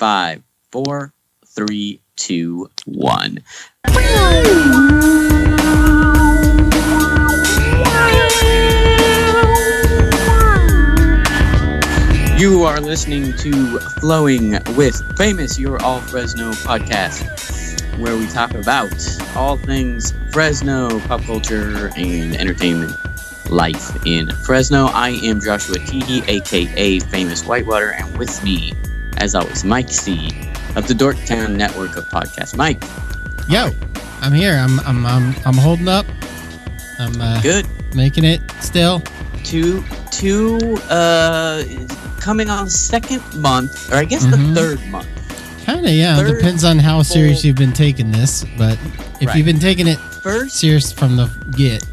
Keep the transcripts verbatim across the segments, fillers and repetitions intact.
five, four, three, two, one. You are listening to Flowing with Famous, your All Fresno podcast, where we talk about all things Fresno, pop culture, and entertainment life in Fresno. I am Joshua Teehee, aka Famous Whitewater, and with me, as always, Mike C. of the Dorktown Network of Podcasts. Mike. Yo, I'm here. I'm I'm I'm, I'm holding up. I'm uh, good. Making it still. Two two uh coming on the second month, or I guess mm-hmm. the third month. Kind of, yeah. Third Depends on how serious full... you've been taking this, but if right. you've been taking it first serious from the get.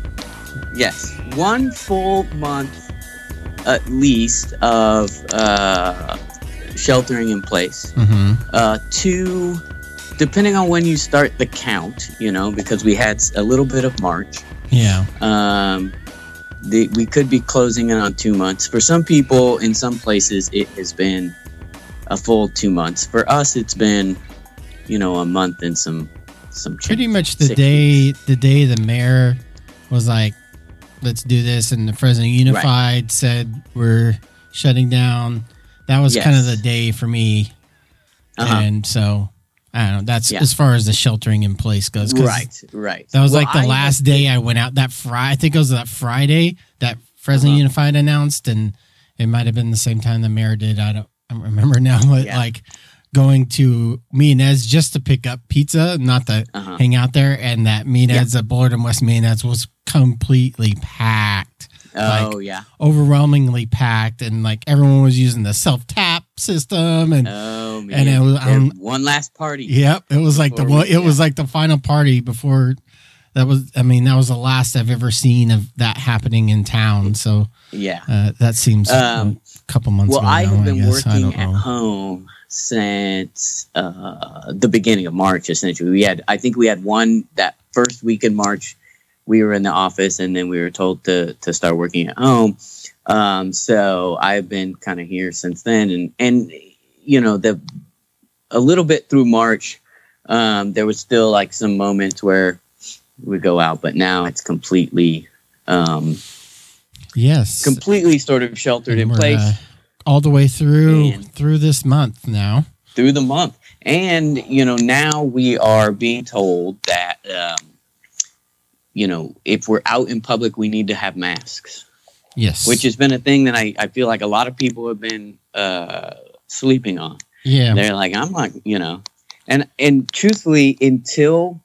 Yes. One full month at least of uh, sheltering in place. Mm-hmm. Uh, two, depending on when you start the count, you know, because we had a little bit of March. Yeah. Um, the, we could be closing in on two months. For some people, in some places, it has been a full two months. For us, it's been, you know, a month and some some. Pretty much the day weeks. the day the mayor was like, let's do this, and the Fresno Unified right. said we're shutting down. That was yes. kind of the day for me. Uh-huh. And so, I don't know, that's yeah. as far as the sheltering in place goes. Right, right. That was well, like the I last day I went out. That Friday, I think it was that Friday that Fresno uh-huh. Unified announced, and it might have been the same time the mayor did. I don't, I don't remember now, but yeah. like going to Mianez just to pick up pizza, not to uh-huh. hang out there, and that Mianez yeah. at Bullard and West Mianez was completely packed. Oh, like, yeah. Overwhelmingly packed, and like everyone was using the self-tap system, and oh, man. and it was um, one last party. Yep, it was like the we, it yeah. was like the final party before that was. I mean, that was the last I've ever seen of that happening in town. So yeah, uh, that seems um, a couple months. Well, ago I now, have been I working at home since uh, the beginning of March. Essentially, we had I think we had one that first week in March. We were in the office, and then we were told to to start working at home. Um, so I've been kind of here since then, and and you know the a little bit through March, um, there was still like some moments where we go out, but now it's completely, um, yes, completely sort of sheltered and in place uh, all the way through and through this month now. Through the month, and you know now we are being told that. Um, You know, if we're out in public, we need to have masks. Yes. Which has been a thing that I, I feel like a lot of people have been uh, sleeping on. Yeah. They're like, I'm like, you know, and and truthfully, until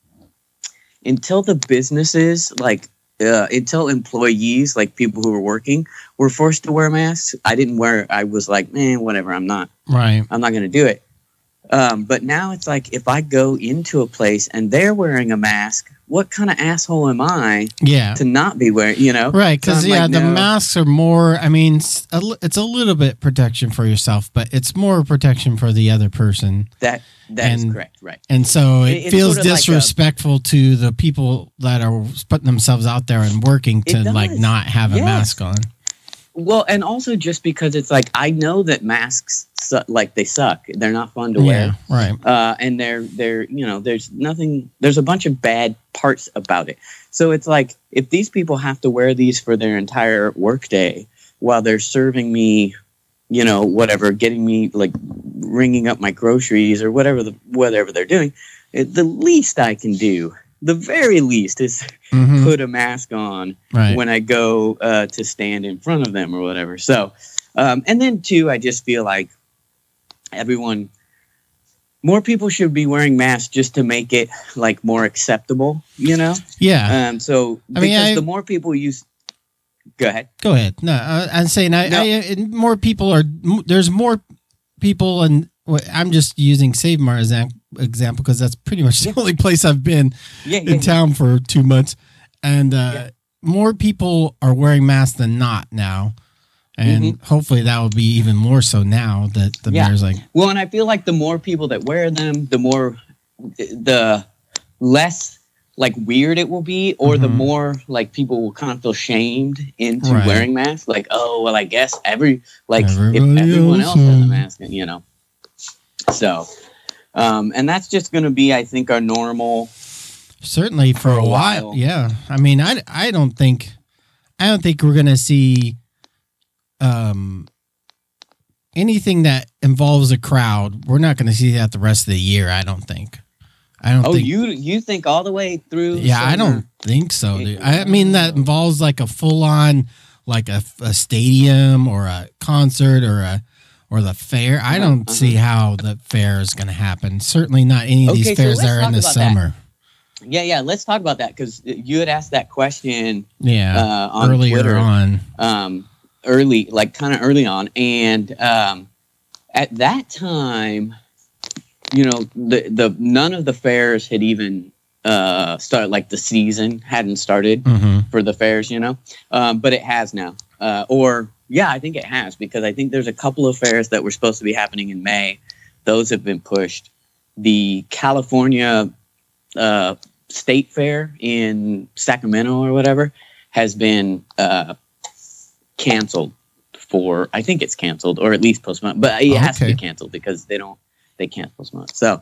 until the businesses, like uh, until employees, like people who were working, were forced to wear masks, I didn't wear. I was like, man, whatever. I'm not. Right. I'm not going to do it. Um, but now it's like if I go into a place and they're wearing a mask, what kind of asshole am I yeah. to not be wearing, you know? Right, because, so yeah, like, the no. masks are more, I mean, it's a, it's a little bit protection for yourself, but it's more protection for the other person. That That and, is correct, right. And so it, it feels sort of disrespectful like a, to the people that are putting themselves out there and working to, like, not have yes. a mask on. Well, and also just because it's like, I know that masks, su- like, they suck. They're not fun to yeah, wear. Right. Uh, and they're, they're, you know, there's nothing, there's a bunch of bad parts about it. So it's like, if these people have to wear these for their entire workday while they're serving me, you know, whatever, getting me, like, ringing up my groceries or whatever, the, whatever they're doing, it, the least I can do, the very least is mm-hmm. put a mask on right. when I go uh, to stand in front of them or whatever. So, um, and then too, I just feel like everyone, more people should be wearing masks just to make it like more acceptable, you know? Yeah. Um. So I because mean, I, the more people use, go ahead. Go ahead. No, I, I'm saying I, no. I, more people are. There's more people, and I'm just using Save Mart as an example because that's pretty much the only place I've been yeah, yeah, in yeah. town for two months, and uh, yeah. more people are wearing masks than not now. And mm-hmm. hopefully that will be even more so now that the yeah. mayor's like... Well, and I feel like the more people that wear them, the more, the less like weird it will be, or mm-hmm. the more like people will kind of feel shamed into right. wearing masks. Like, oh, well, I guess every, like Everybody if everyone else, else has a mask, you know. So, um, and that's just going to be, I think, our normal. Certainly for, for a while. while. Yeah. I mean, I, I don't think, I don't think we're going to see, um, anything that involves a crowd. We're not going to see that the rest of the year. I don't think. I don't oh, think. you, you think all the way through? Yeah, summer? I don't think so. Dude. I mean, that involves like a full on, like a, a stadium or a concert or a, or the fair. I don't uh-huh. see how the fair is going to happen. Certainly not any of okay, these fairs so that are in the summer. That. Yeah, yeah. Let's talk about that because you had asked that question. Yeah, uh, on earlier Twitter, on, um, early, like kind of early on, and um, at that time, you know, the the none of the fairs had even uh, started. Like the season hadn't started mm-hmm. for the fairs, you know, um, but it has now. Uh, or yeah, I think it has because I think there's a couple of fairs that were supposed to be happening in May. Those have been pushed. The California uh, State Fair in Sacramento or whatever has been uh, canceled for, I think it's canceled or at least postponed, but it has okay. to be canceled because they don't, they can't postpone. So,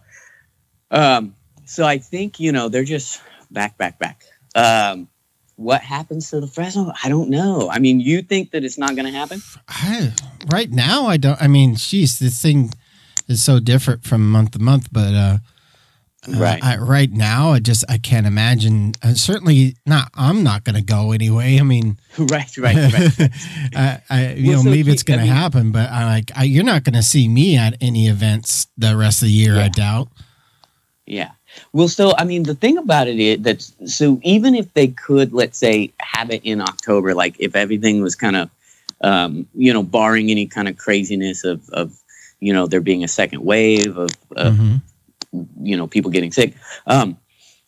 um, so I think, you know, they're just back, back, back. Um, what happens to the Fresno? I don't know. I mean, you think that it's not going to happen? I, right now, I don't, I mean, geez, this thing is so different from month to month, but, uh, Right. Uh, I, right now, I just I can't imagine. Uh, certainly not. I'm not going to go anyway. I mean, right, right, right. I, I, you well, know, so maybe it's going to happen, but I like I, you're not going to see me at any events the rest of the year. Yeah. I doubt. Yeah. Well, so I mean, the thing about it is that so even if they could, let's say, have it in October, like if everything was kind of, um, you know, barring any kind of craziness of, of, you know, there being a second wave of. of mm-hmm. you know, people getting sick. Um,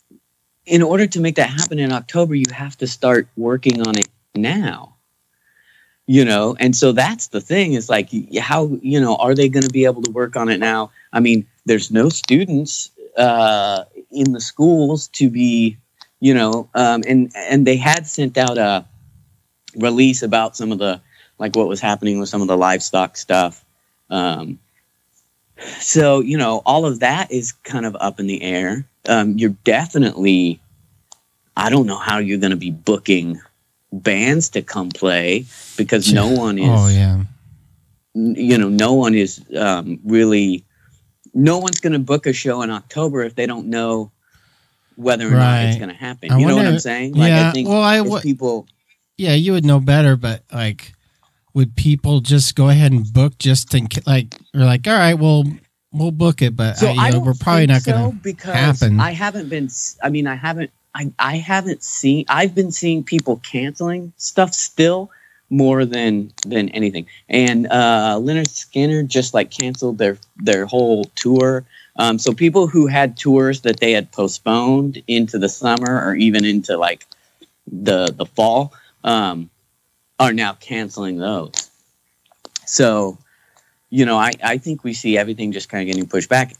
in order to make that happen in October, you have to start working on it now, you know? And so that's the thing is like, how, you know, are they going to be able to work on it now? I mean, there's no students uh, in the schools to be, you know, um, and, and they had sent out a release about some of the, like what was happening with some of the livestock stuff. Um, So, you know, all of that is kind of up in the air. Um, you're definitely, I don't know how you're going to be booking bands to come play because no one is, oh, yeah. you know, no one is um, really, no one's going to book a show in October if they don't know whether or right. not it's going to happen. I you wonder, know what I'm saying? Like, yeah, I think well, I w- people. Yeah, you would know better, but like, would people just go ahead and book just in like or like all right we'll we'll book it but so I, you I know, don't we're probably not so going to happen. I haven't been I mean I haven't I, I haven't seen I've been seeing people canceling stuff still more than than anything and uh Leonard Skinner just like canceled their their whole tour um so people who had tours that they had postponed into the summer or even into like the the fall um are now canceling those. So, you know, I, I think we see everything just kind of getting pushed back.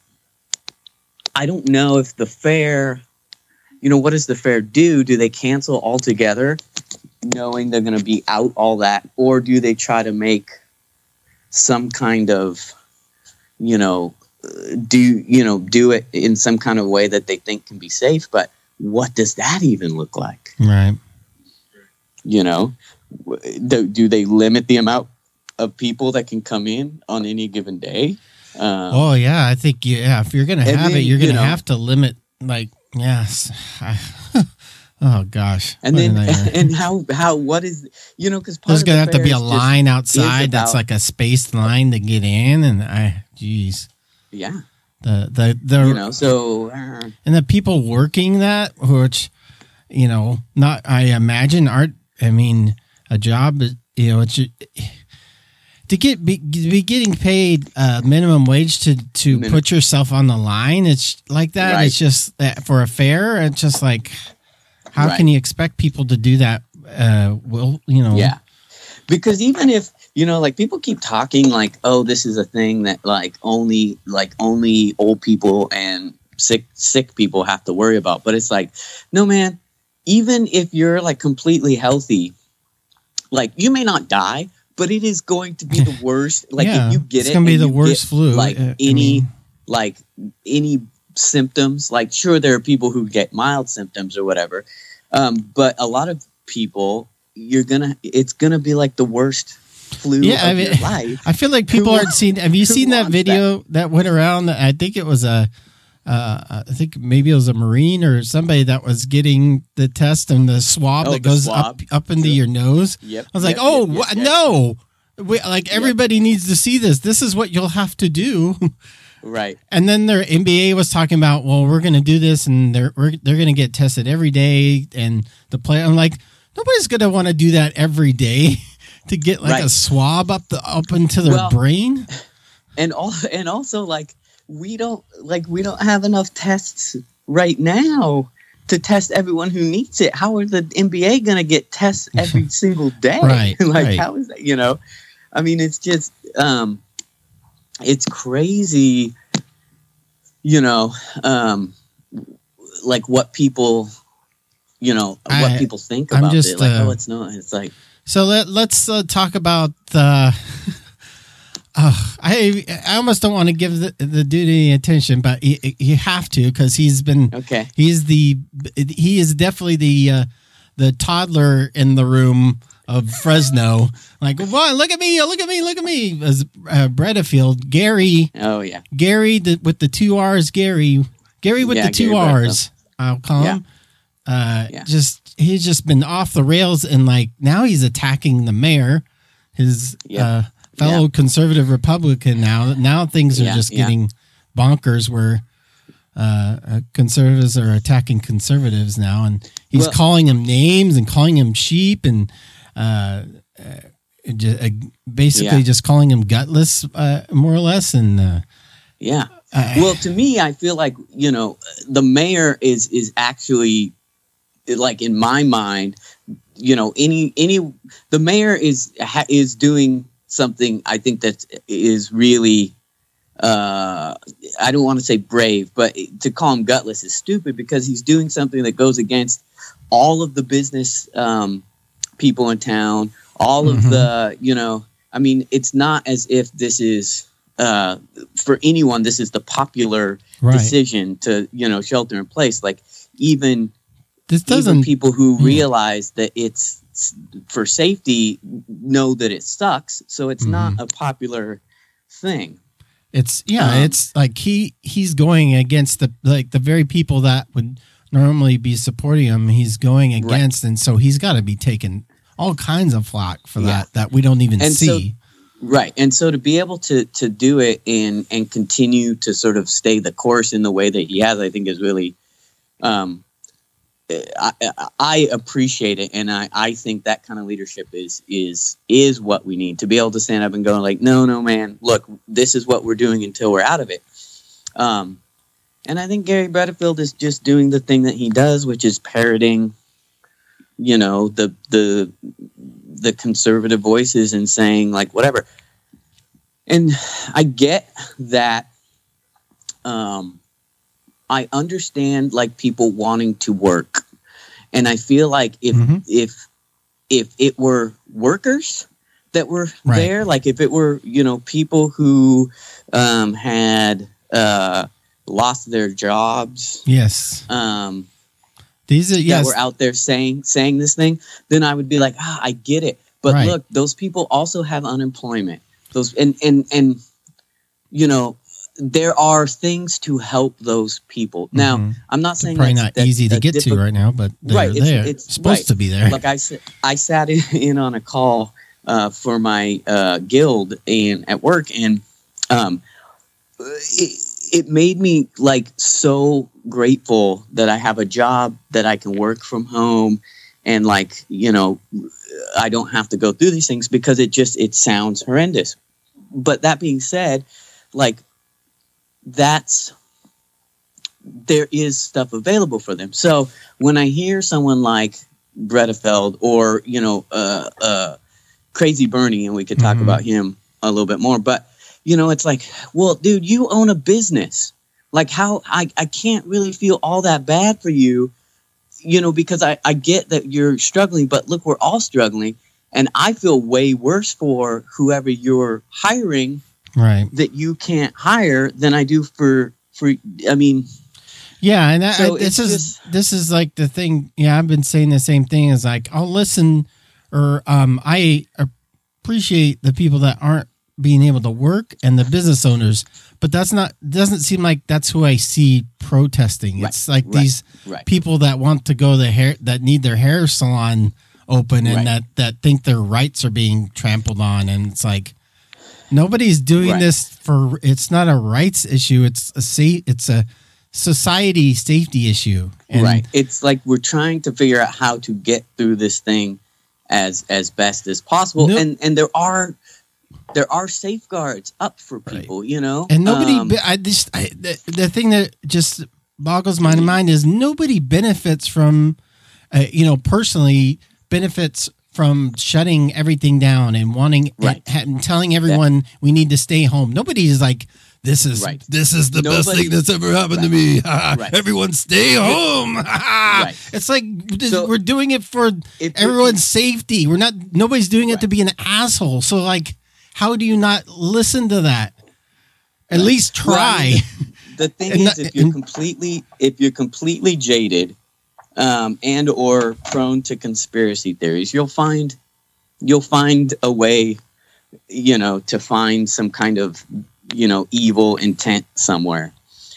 I don't know if the fair, you know, what does the fair do? Do they cancel altogether, knowing they're going to be out all that? Or do they try to make some kind of, you know, do, you know, do it in some kind of way that they think can be safe? But what does that even look like? Right. You know? Do, do they limit the amount of people that can come in on any given day? Um, oh yeah, I think yeah. If you're gonna have then, it, you're gonna you know, have to limit. Like yes. I, oh gosh. And then and how how what is you know because there's gonna have to be a line outside that's like a spaced line to get in, and I geez. Yeah. The the the you know so uh, and the people working that, which you know, not I imagine aren't. I mean. A job, you know, it's to get be, be getting paid uh, minimum wage to to Min- put yourself on the line. It's like that. Right. It's just that for a fair. It's just like, how right. can you expect people to do that? Uh, well, you know, yeah, because even if you know, like people keep talking like, oh, this is a thing that like only like only old people and sick sick people have to worry about. But it's like, no, man. Even if you're like completely healthy. Like you may not die, but it is going to be the worst. Like yeah, if you get it's it, it's gonna be the worst get, flu. Like uh, any, I mean, like any symptoms. Like, sure, there are people who get mild symptoms or whatever, um, but a lot of people, you're gonna, it's gonna be like the worst flu yeah, of I mean, your life. I feel like people Who aren't seen. Have you who seen that wants video that? that went around? I think it was a, uh, I think maybe it was a Marine or somebody that was getting the test and the swab Oh, that the goes swab. up up into Yep. your nose. Yep. I was like, yep, oh yep, wha- yep, yep. no, we, like everybody needs to see this. This is what you'll have to do. Right. And then their N B A was talking about, well, we're going to do this, and they're we're, they're going to get tested every day, and the play. I'm like, nobody's going to want to do that every day to get like Right. a swab up the up into their Well, brain. And all, and also like we don't like we don't have enough tests right now to test everyone who needs it. How are the N B A going to get tests every single day? Right, like right. how is that? You know, I mean, it's just um, it's crazy. You know, um, like what people, you know, what I- people think I'm about just, it. Like, uh, oh, it's not. It's like. So let let's uh, talk about the. Uh, I I almost don't want to give the, the dude any attention, but you, you have to because he's been Okay. he's the he is definitely the uh, the toddler in the room of Fresno. Like, what? Look at me! Look at me! Look at me! As uh, Bredefield, Gary, Oh yeah. Gary the, with the two R's, Gary, Gary with Yeah, the two Gary R's. I'll call Yeah. him. Uh, Yeah. Just he's just been off the rails, and like now he's attacking the mayor, his Yep. uh, fellow Yeah. conservative Republican. Now, now things are Yeah, just yeah. getting bonkers. Where uh, uh, conservatives are attacking conservatives now, and he's Well- calling them names and calling them sheep, and uh, uh, just, uh, basically Yeah. just calling them gutless, uh, more or less. And uh, Yeah. I- Well, to me, I feel like, you know, the mayor is is actually, like, in my mind, you know, any any the mayor is ha, is doing something I think that is really, uh, I don't want to say brave, but to call him gutless is stupid because he's doing something that goes against all of the business um, people in town, all Mhm. of the, you know, I mean, it's not as if this is. Uh, for anyone, this is the popular right, decision to, you know, shelter in place. Like even, this even doesn't. people who yeah. realize that it's for safety know that it sucks. So it's not Mm-hmm. a popular thing. It's yeah, Um, it's like he he's going against the like the very people that would normally be supporting him. He's going against, and so he's got to be taking all kinds of flack for Yeah. that that we don't even And so- see. Right. And so to be able to to do it and and continue to sort of stay the course in the way that he has, I think is really, um, I, I- I appreciate it. And I, I think that kind of leadership is, is, is what we need to be able to stand up and go like, no, no, man, look, this is what we're doing until we're out of it. Um, and I think Gary Bredefield is just doing the thing that he does, which is parroting, you know, the, the, the conservative voices and saying like whatever. And I get that. Um, I understand like people wanting to work, and I feel like if Mhm. if if it were workers that were Right. there, like if it were, you know, people who um, had uh, lost their jobs, Yes, um, these are that yes, were out there saying saying this thing, then I would be like, ah, I get it. But Right. look, those people also have unemployment. Those and and and you know, there are things to help those people. Now, Mhm. I'm not saying probably that's, not that's easy to a get to difficult- right now, but they're Right, it's- there. it's- supposed right. to be there. Like I said, I sat in, in on a call uh, for my uh, guild and at work, and um, it, it made me like so grateful that I have a job that I can work from home, and like you know, I don't have to go through these things because it just it sounds horrendous. But that being said, like that's there is stuff available for them. So when I hear someone like Bredefeld or, you know, uh, uh, Crazy Bernie, and we could talk Mhm. about him a little bit more, but, you know, it's like, well, dude, you own a business. Like how I, I can't really feel all that bad for you, you know, because I, I get that you're struggling, but look, we're all struggling. And I feel way worse for whoever you're hiring right. that you can't hire than I do for for. I mean, yeah, and I, so I, this is just, this is like the thing. Yeah, I've been saying the same thing. Is like I'll listen, or um, I appreciate the people that aren't being able to work and the business owners, but that's not doesn't seem like that's who I see protesting. Right, It's like right, these right. people that want to go the hair that need their hair salon open and Right. that that think their rights are being trampled on, and it's like nobody's doing Right. this for. It's not a rights issue. It's a sa- It's a society safety issue. And right. It's like we're trying to figure out how to get through this thing as as best as possible, No- and and there are. There are safeguards up for Right. people, you know, And nobody, Um, be- I just, I, the, the thing that just boggles my mind is nobody benefits from, uh, you know, personally benefits from shutting everything down and wanting Right. and, and telling everyone we need to stay home. Nobody is like, this is Right. this is the best Nobody- thing that's ever happened to Right. me. Right. Everyone stay home. Right. It's like this- So, we're doing it for if- everyone's safety. We're not. Nobody's doing it Right. to be an asshole. So like, how do you not listen to that? At Right. least Well, I try. mean, the thing And is, not- if you're and- completely if you're completely jaded, um, and or prone to conspiracy theories, you'll find you'll find a way, you know, to find some kind of, you know, evil intent somewhere.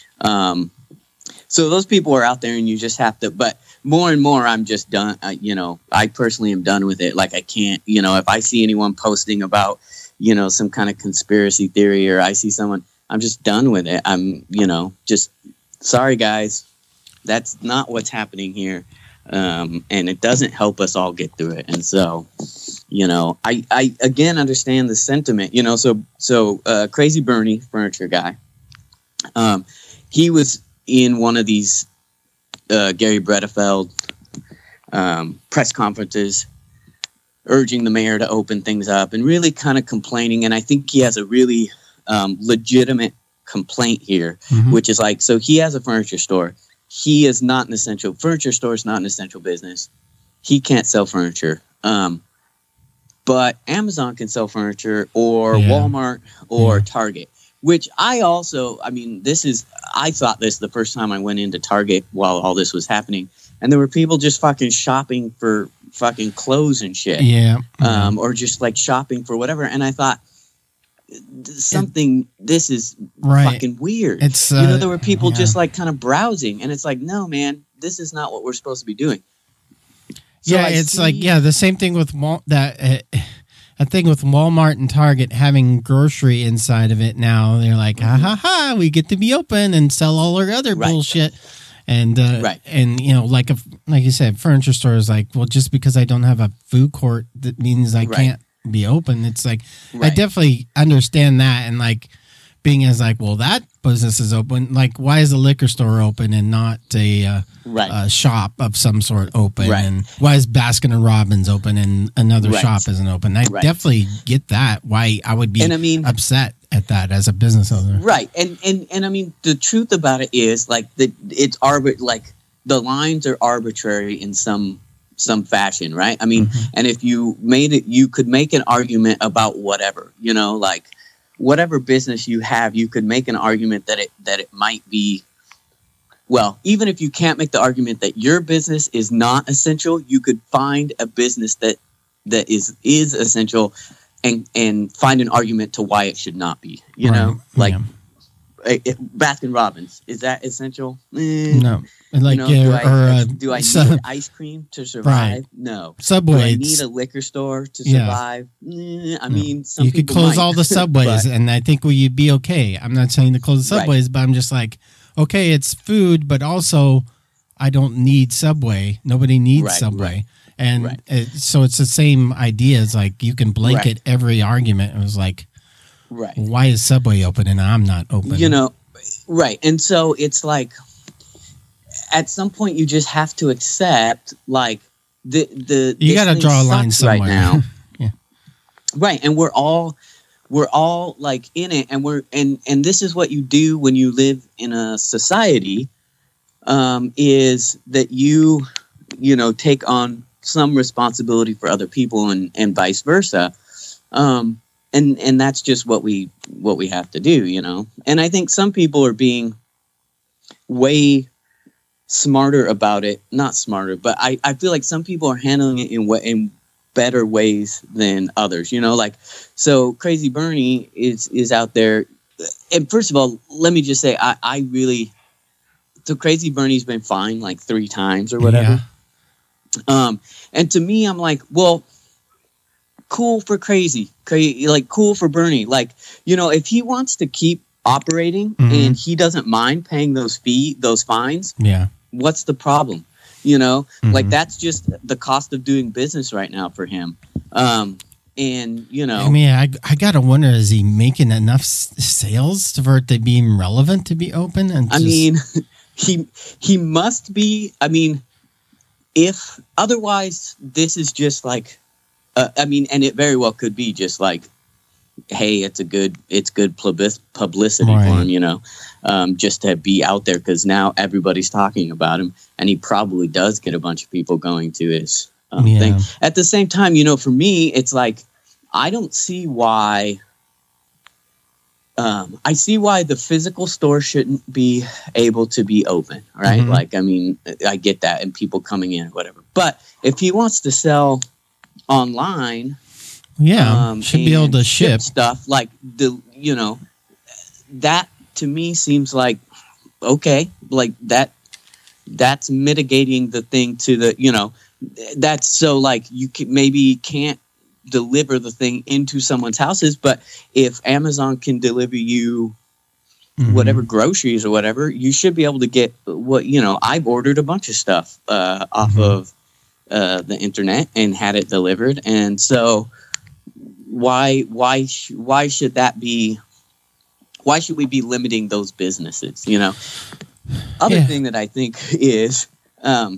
Um, so those people are out there, and you just have to. But more and more, I'm just done. Uh, you know, I personally am done with it. Like I can't. You know, if I see anyone posting about, you know, some kind of conspiracy theory, or I see someone, I'm just done with it. I'm, you know, just sorry, guys. That's not what's happening here. Um, and it doesn't help us all get through it. And so, you know, I, I again understand the sentiment, you know, so, so, uh, Crazy Bernie, furniture guy, um, he was in one of these, uh, Gary Bredefeld, um, press conferences, urging the mayor to open things up and really kind of complaining. And I think he has a really, um, legitimate complaint here, Mhm. which is like, so he has a furniture store. He is not an essential furniture store is not an essential business. He can't sell furniture. Um, but Amazon can sell furniture, or Yeah. Walmart, or Yeah. Target, which I also, I mean, this is, I thought this the first time I went into Target while all this was happening. And there were people just fucking shopping for fucking clothes and shit. Yeah. Um, or just like shopping for whatever. And I thought, something, this is Right. fucking weird. It's, you know, uh, there were people yeah. just like kind of browsing, and it's like, no, man, this is not what we're supposed to be doing. So yeah, I it's see- like yeah, the same thing with Wal- that. Uh, a thing with Walmart and Target having grocery inside of it now. They're like, ha ha ha, we get to be open and sell all our other Right. bullshit. And uh, Right. and you know, like a like you said, furniture store is like, well, just because I don't have a food court, that means I Right. can't be open. It's like I Right. definitely understand that, and like being as like, well, that business is open. Like, why is a liquor store open and not a uh, Right. a shop of some sort open? Right. And why is Baskin and Robbins open and another Right. shop isn't open? I Right. definitely get that. Why I would be And I mean- upset at that as a business owner. Right. And, and, and I mean, the truth about it is like the, it's arbit, like the lines are arbitrary in some, some fashion. Right. I mean, Mhm. and if you made it, you could make an argument about whatever, you know, like whatever business you have, you could make an argument that it, that it might be, well, even if you can't make the argument that your business is not essential, you could find a business that, that is, is essential and, and find an argument to why it should not be, you Right. know, like, Yeah. eh, eh, Baskin Robbins, is that essential? Eh, No, and like you know, yeah, do I, or uh, do I need Sub- ice cream to survive? No. Do Subway. I need a liquor store to Yeah. survive? Eh, I mean, some You could people close might. all the subways, But- and I think well, you'd be okay. I'm not saying to close the Right. subways, but I'm just like, okay, it's food, but also I don't need Subway. Nobody needs Right, Subway, right, and right. it, so it's the same idea. It's like you can blanket Right. every argument. It was like, right. why is Subway open and I'm not open? You know, right. And so it's like, at some point, you just have to accept, like, the the You this gotta thing draw a line sucks right somewhere. now. Yeah. Right, and we're all we're all like in it, and we're and and this is what you do when you live in a society, um, is that you you know take on some responsibility for other people, and and vice versa. Um, and and that's just what we what we have to do, you know. And I think some people are being way smarter about it. Not smarter, but I, I feel like some people are handling it in what in better ways than others, you know. Like, so Crazy Bernie is is out there, and first of all, let me just say I I really so Crazy Bernie's been fined like three times or whatever. Yeah. Um, and to me, I'm like, well, cool for Crazy, crazy, like cool for Bernie. Like, you know, if he wants to keep operating mm-hmm. and he doesn't mind paying those fee, those fines, yeah, what's the problem? You know, mm-hmm. like that's just the cost of doing business right now for him. Um, and you know, I mean, I I gotta wonder, is he making enough s- sales for it to be relevant to be open? And just... I mean, he he must be. I mean, if otherwise, this is just like, uh, I mean, and it very well could be just like, hey, it's a good, it's good public, publicity right. for him, you know, um, just to be out there because now everybody's talking about him, and he probably does get a bunch of people going to his um, yeah. thing. At the same time, you know, for me, it's like I don't see why. Um, I see why the physical store shouldn't be able to be open, right? Mm-hmm. Like, I mean, I get that, and people coming in, or whatever. But if he wants to sell online. Yeah, um, should be able to ship. ship stuff like the, you know, that to me seems like okay, like that. That's mitigating the thing to the, you know, that's so like you can, maybe can't deliver the thing into someone's houses, but if Amazon can deliver you mm-hmm. whatever groceries or whatever, you should be able to get what, you know. I've ordered a bunch of stuff uh, off mm-hmm. of uh, the internet and had it delivered, and so. Why why why should that be? Why should we be limiting those businesses? You know. Other yeah. thing that I think is um,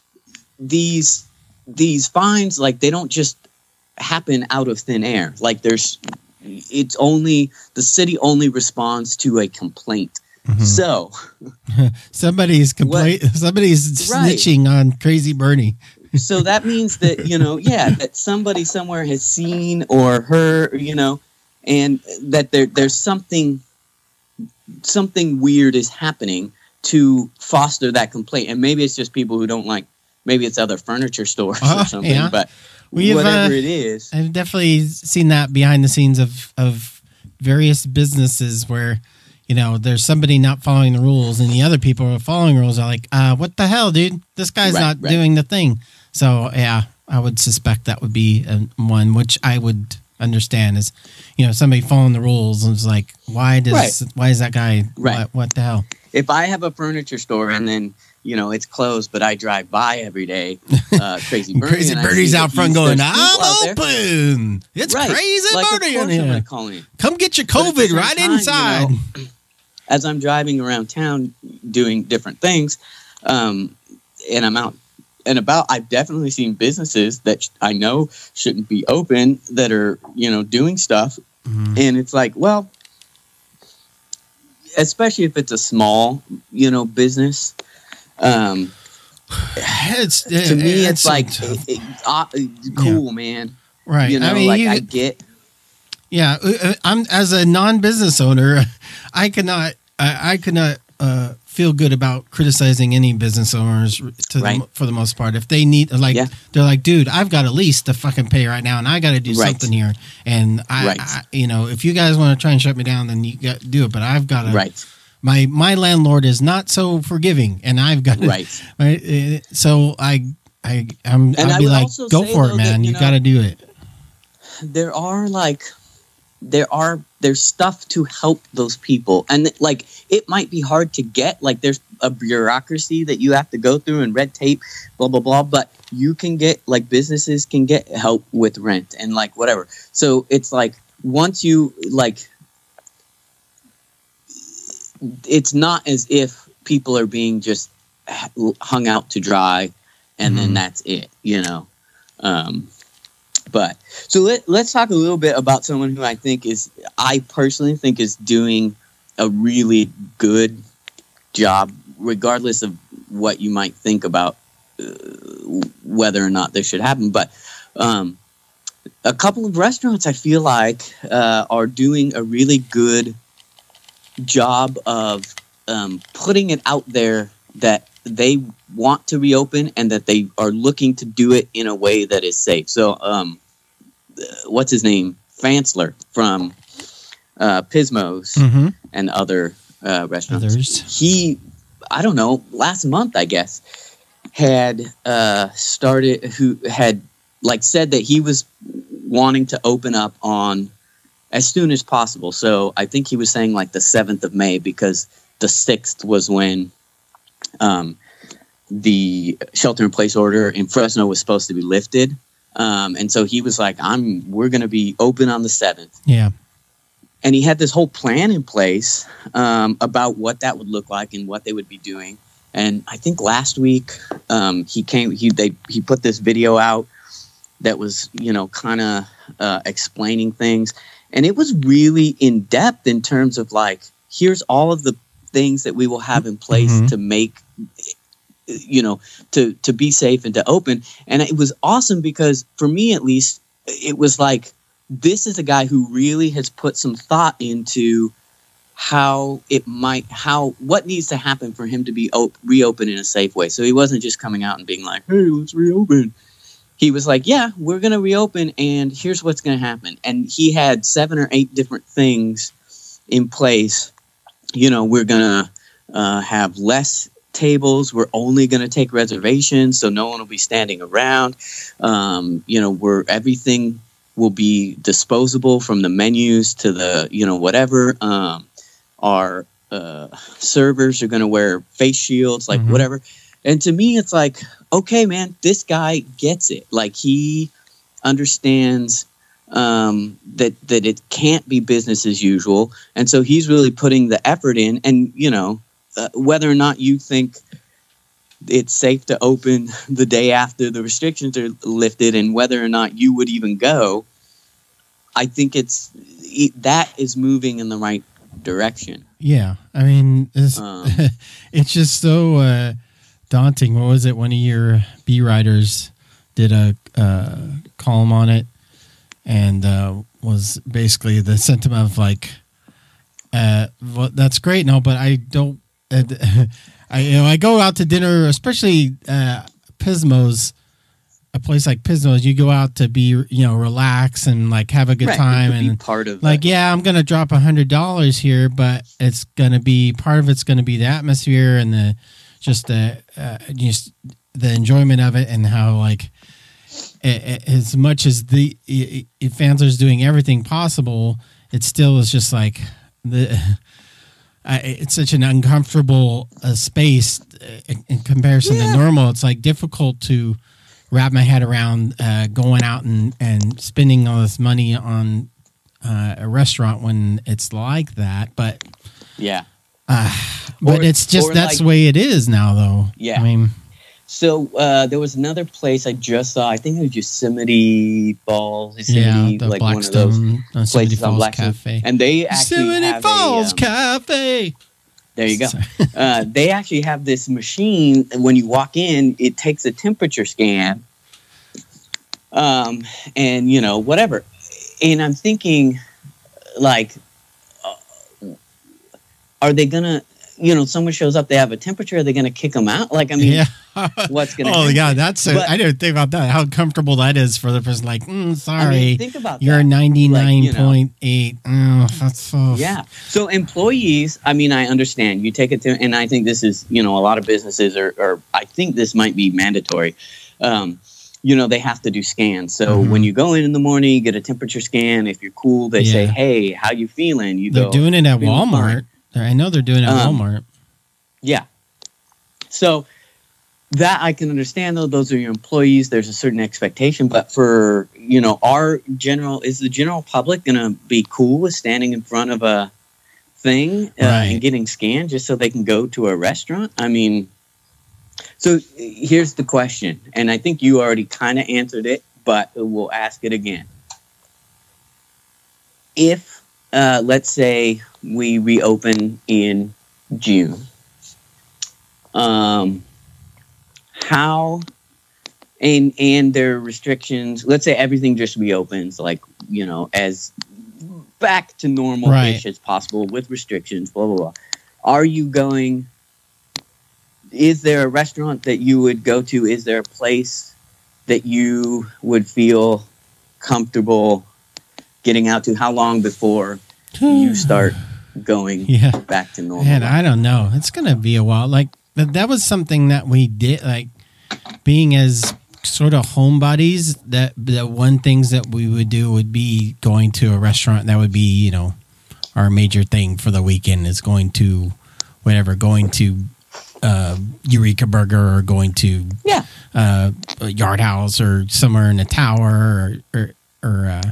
these these fines, like they don't just happen out of thin air. Like there's, it's only the city only responds to a complaint. Mm-hmm. So somebody's complaint. Somebody's right. snitching on Crazy Bernie. So that means that, you know, yeah, that somebody somewhere has seen or heard, you know, and that there there's something something weird is happening to foster that complaint. And maybe it's just people who don't like, maybe it's other furniture stores uh, or something, yeah. but We've, whatever uh, it is. I've definitely seen that behind the scenes of, of various businesses where, you know, there's somebody not following the rules and the other people are following rules are like, uh, what the hell, dude? This guy's right, not right. doing the thing. So, yeah, I would suspect that would be a, one, which I would understand is, you know, somebody following the rules and it's like, why does, right. why is that guy, right. what, what the hell? If I have a furniture store and then, you know, it's closed, but I drive by every day, uh, Crazy Bernie. Crazy Bernie's out front going, I'm open. It's right. Crazy like, Bernie in here. Come get your COVID right time, inside. You know, as I'm driving around town doing different things, um, and I'm out and about, I've definitely seen businesses that I know shouldn't be open that are, you know, doing stuff. Mm-hmm. And it's like, well, especially if it's a small, you know, business. Um, it's, to me, it's, it's like so it, it, uh, cool, yeah. man. Right. You know, I mean, like you, I get. Yeah, I'm as a non-business owner, I cannot, I, I cannot uh, feel good about criticizing any business owners to right. the, for the most part. If they need, like, yeah. they're like, dude, I've got a lease to fucking pay right now, and I got to do right. something here. And I, right. I, you know, if you guys want to try and shut me down, then you got to do it. But I've got to. Right. My my landlord is not so forgiving, and I've got to, right. right. So I I I'm and I'll I be like, go say, for though, it, man. that, you you know, got to do it. There are like. There are there's stuff to help those people, and like it might be hard to get. Like there's a bureaucracy that you have to go through and red tape, blah blah blah. But you can get like businesses can get help with rent and like whatever. So it's like once you like, it's not as if people are being just hung out to dry, and mm-hmm. then that's it. You know. Um, But so let, let's talk a little bit about someone who I think is, I personally think is doing a really good job, regardless of what you might think about uh, whether or not this should happen. But um, a couple of restaurants I feel like uh, are doing a really good job of um, putting it out there that they want to reopen and that they are looking to do it in a way that is safe. So, um, what's his name? Fansler from uh, Pismo's mm-hmm. and other uh, restaurants. Others. He, I don't know, last month, I guess, had uh, started, who had like said that he was wanting to open up on as soon as possible. So I think he was saying like the seventh of May, because the sixth was when um, the shelter in place order in Fresno was supposed to be lifted. Um, and so he was like, I'm, we're going to be open on the seventh. Yeah. And he had this whole plan in place um, about what that would look like and what they would be doing. And I think last week um, he came, he, they, he put this video out that was, you know, kind of uh, explaining things. And it was really in depth in terms of like, here's all of the things that we will have in place mm-hmm. to make, you know, to, to be safe and to open. And it was awesome because for me, at least, it was like, this is a guy who really has put some thought into how it might, how, what needs to happen for him to be op- reopened in a safe way. So he wasn't just coming out and being like, hey, let's reopen. He was like, yeah, we're going to reopen and here's what's going to happen. And he had seven or eight different things in place. You know, we're going to uh, have less tables. We're only going to take reservations, so no one will be standing around. Um, you know, we're everything will be disposable from the menus to the, you know, whatever. Um, our uh, servers are going to wear face shields, like mm-hmm. whatever. And to me, it's like, okay, man, this guy gets it. Like he understands um, that that it can't be business as usual, and so he's really putting the effort in. And you know, uh, whether or not you think it's safe to open the day after the restrictions are lifted, and whether or not you would even go, I think it's it, that is moving in the right direction. Yeah, I mean, it's, um, it's just so. Uh, daunting. What was it? One of your B writers did a uh, column on it, and uh, was basically the sentiment of like, uh, well, "That's great, no, but I don't." Uh, I you know I go out to dinner, especially uh, Pismo's, a place like Pismo's. You go out to be you know relax and like have a good right, time, and part of like that. yeah, I'm gonna drop a hundred dollars here, but it's gonna be part of it's gonna be the atmosphere and the. Just the uh, just the enjoyment of it, and how like it, it, as much as the it, it, Fansler's doing everything possible, it still is just like the uh, it's such an uncomfortable uh, space in, in comparison yeah. to normal. It's like difficult to wrap my head around uh, going out and, and spending all this money on uh, a restaurant when it's like that. But yeah. Uh, but or, it's just that's like, the way it is now, though. Yeah. I mean, so uh, there was another place I just saw. I think it was Yosemite Falls. Yosemite, yeah, the like Blackstone, one of those places on Blackstone Cafe, and they actually Yosemite have Falls a, um, Cafe. There you go. uh, they actually have this machine, and when you walk in, it takes a temperature scan. Um, and you know whatever, and I'm thinking, like. Are they gonna, you know, someone shows up, they have a temperature, are they gonna kick them out? Like, I mean, yeah. what's gonna oh, happen? yeah, that's, a, but, I didn't think about that, how comfortable that is for the person, like, mm, sorry, I mean, think about you're that. ninety-nine point eight. Like, you know, oh, that's so. Yeah. So, employees, I mean, I understand. You take it to, and I think this is, you know, a lot of businesses are, are I think this might be mandatory. Um, you know, they have to do scans. So mm-hmm. when you go in in the morning, you get a temperature scan. If you're cool, they yeah. say, hey, how you feeling? You They're go, doing it at Walmart. Fine. I know they're doing it at um, Walmart. Yeah. So that I can understand, though. Those are your employees. There's a certain expectation. But for, you know, our general, is the general public going to be cool with standing in front of a thing uh, right. and getting scanned just so they can go to a restaurant? I mean, so here's the question. And I think you already kind of answered it, but we'll ask it again. If, uh, let's say, we reopen in June. Um, how and and there are restrictions. Let's say everything just reopens, like, you know, as back to normal ish right. as possible with restrictions, blah blah blah. Are you going? Is there a restaurant that you would go to? Is there a place that you would feel comfortable getting out to? How long before you start going yeah. back to normal? Man, I don't know. It's gonna be a while. Like that, that was something that we did. Like being as sort of homebodies. That the one things that we would do would be going to a restaurant. That would be, you know, our major thing for the weekend is going to whatever, going to uh, Eureka Burger or going to yeah. uh, Yard House or somewhere in the tower or or, or uh,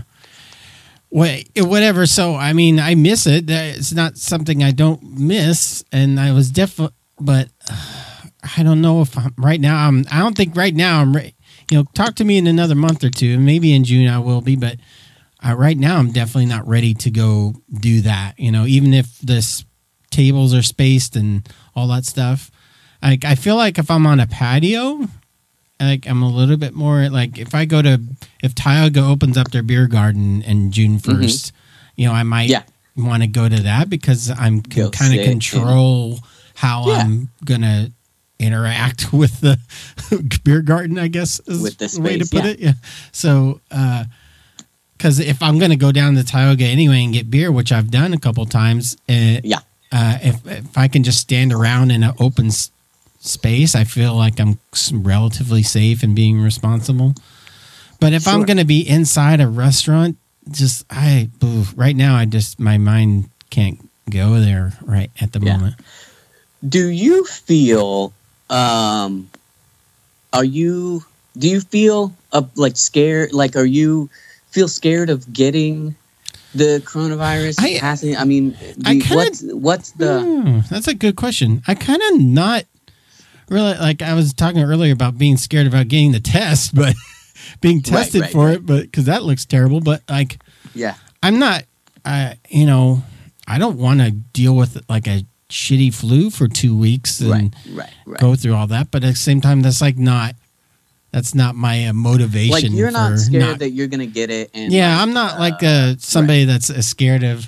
whatever. So I mean, I miss it. It's not something I don't miss, and I was definitely, but uh, I don't know if I'm, right now. I'm. I don't think right now I'm ready. You know, talk to me in another month or two, and maybe in June I will be, but. Uh, right now, I'm definitely not ready to go do that. You know, even if the s- tables are spaced and all that stuff. Like, I feel like if I'm on a patio, like I'm a little bit more like if I go to if Tioga opens up their beer garden in June first, mm-hmm. you know, I might yeah. want to go to that because I'm can kind of control and, how yeah. I'm gonna interact with the beer garden. I guess is with the space, way to put yeah. it. Yeah. So. uh Because if I'm going to go down to Tioga anyway and get beer, which I've done a couple times, uh, yeah. Uh, if if I can just stand around in an open s- space, I feel like I'm relatively safe and being responsible. But if sure. I'm going to be inside a restaurant, just I ooh, right now, I just my mind can't go there right at the yeah. moment. Do you feel? Um, are you? Do you feel uh, like scared? Like, are you? Feel scared of getting the coronavirus I, passing? I mean, I kinda, what's what's the? Hmm, that's a good question. I kind of not really like. I was talking earlier about being scared about getting the test, but being tested right, right, for right. it, but because that looks terrible. But like, yeah, I'm not. I you know, I don't want to deal with like a shitty flu for two weeks and right, right, right. go through all that. But at the same time, that's like not. That's not my uh, motivation. Like you're for not scared not, that you're gonna get it. And yeah, like, I'm not uh, like uh, somebody right. that's uh, scared of,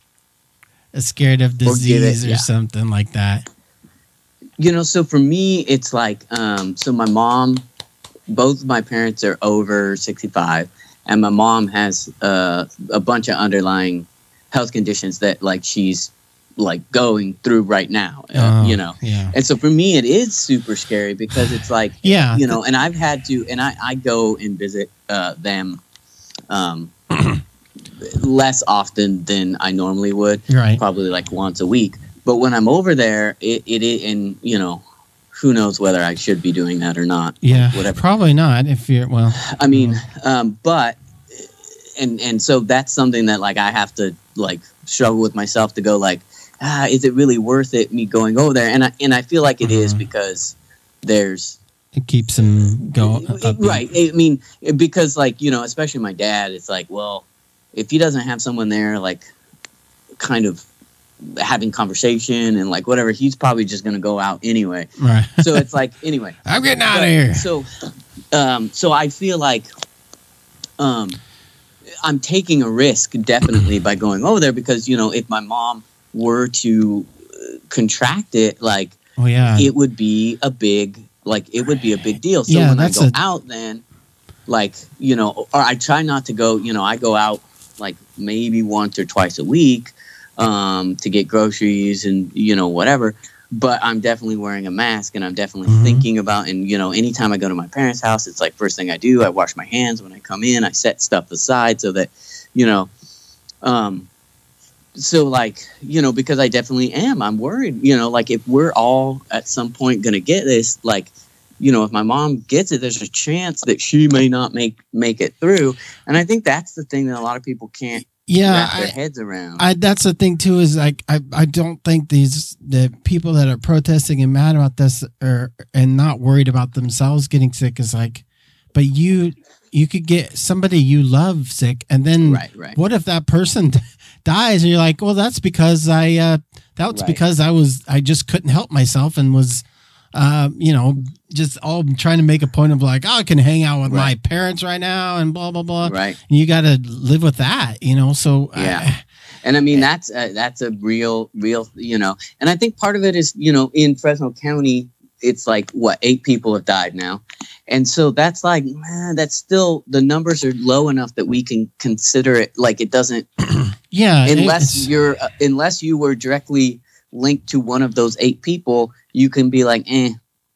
uh, scared of disease or, it, yeah. or something like that. You know, so for me, it's like, um, so my mom, both my parents are over sixty-five, and my mom has uh, a bunch of underlying health conditions that like she's like going through right now, uh, oh, you know? Yeah. And so for me, it is super scary because it's like, yeah, you know, and I've had to, and I, I go and visit uh, them um, less often than I normally would, right. probably like once a week. But when I'm over there, it, it, it and you know, who knows whether I should be doing that or not. Yeah, whatever. Probably not if you're, well. I mean, um, but, and, and so that's something that like I have to like struggle with myself to go like, ah, is it really worth it me going over there? And I and I feel like it mm-hmm. is because there's it keeps them going right. I mean, because like you know, especially my dad, it's like, well, if he doesn't have someone there, like, kind of having conversation and like whatever, he's probably just gonna go out anyway. Right. So it's like anyway, I'm getting out but, of here. So, um, so I feel like, um, I'm taking a risk definitely by going over there because you know if my mom were to contract it, like oh, yeah. it would be a big like it would be a big deal. So yeah, when I go a... out then like, you know, or I try not to go, you know, I go out like maybe once or twice a week um, to get groceries and, you know, whatever. But I'm definitely wearing a mask and I'm definitely mm-hmm. thinking about, and, you know, anytime I go to my parents' house, it's like first thing I do, I wash my hands when I come in, I set stuff aside so that, you know, um, so, like, you know, because I definitely am. I'm worried, you know, like, if we're all at some point going to get this, like, you know, if my mom gets it, there's a chance that she may not make make it through. And I think that's the thing that a lot of people can't yeah, wrap their I, heads around. I, that's the thing, too, is, like, I, I don't think these the people that are protesting and mad about this are, and not worried about themselves getting sick is, like, but you... You could get somebody you love sick, and then right, right. what if that person dies? And you're like, well, that's because I uh, that was right. because I was I just couldn't help myself and was uh, you know, just all trying to make a point of like, oh, I can hang out with right. my parents right now and blah, blah, blah. Right. And you got to live with that, you know? So, yeah. I, and I mean, that's, uh, that's a real, real, you know, and I think part of it is, you know, in Fresno County, it's like what, eight people have died now. And so that's like, man, that's still, the numbers are low enough that we can consider it like it doesn't, yeah, unless you're, uh, unless you were directly linked to one of those eight people, you can be like, eh.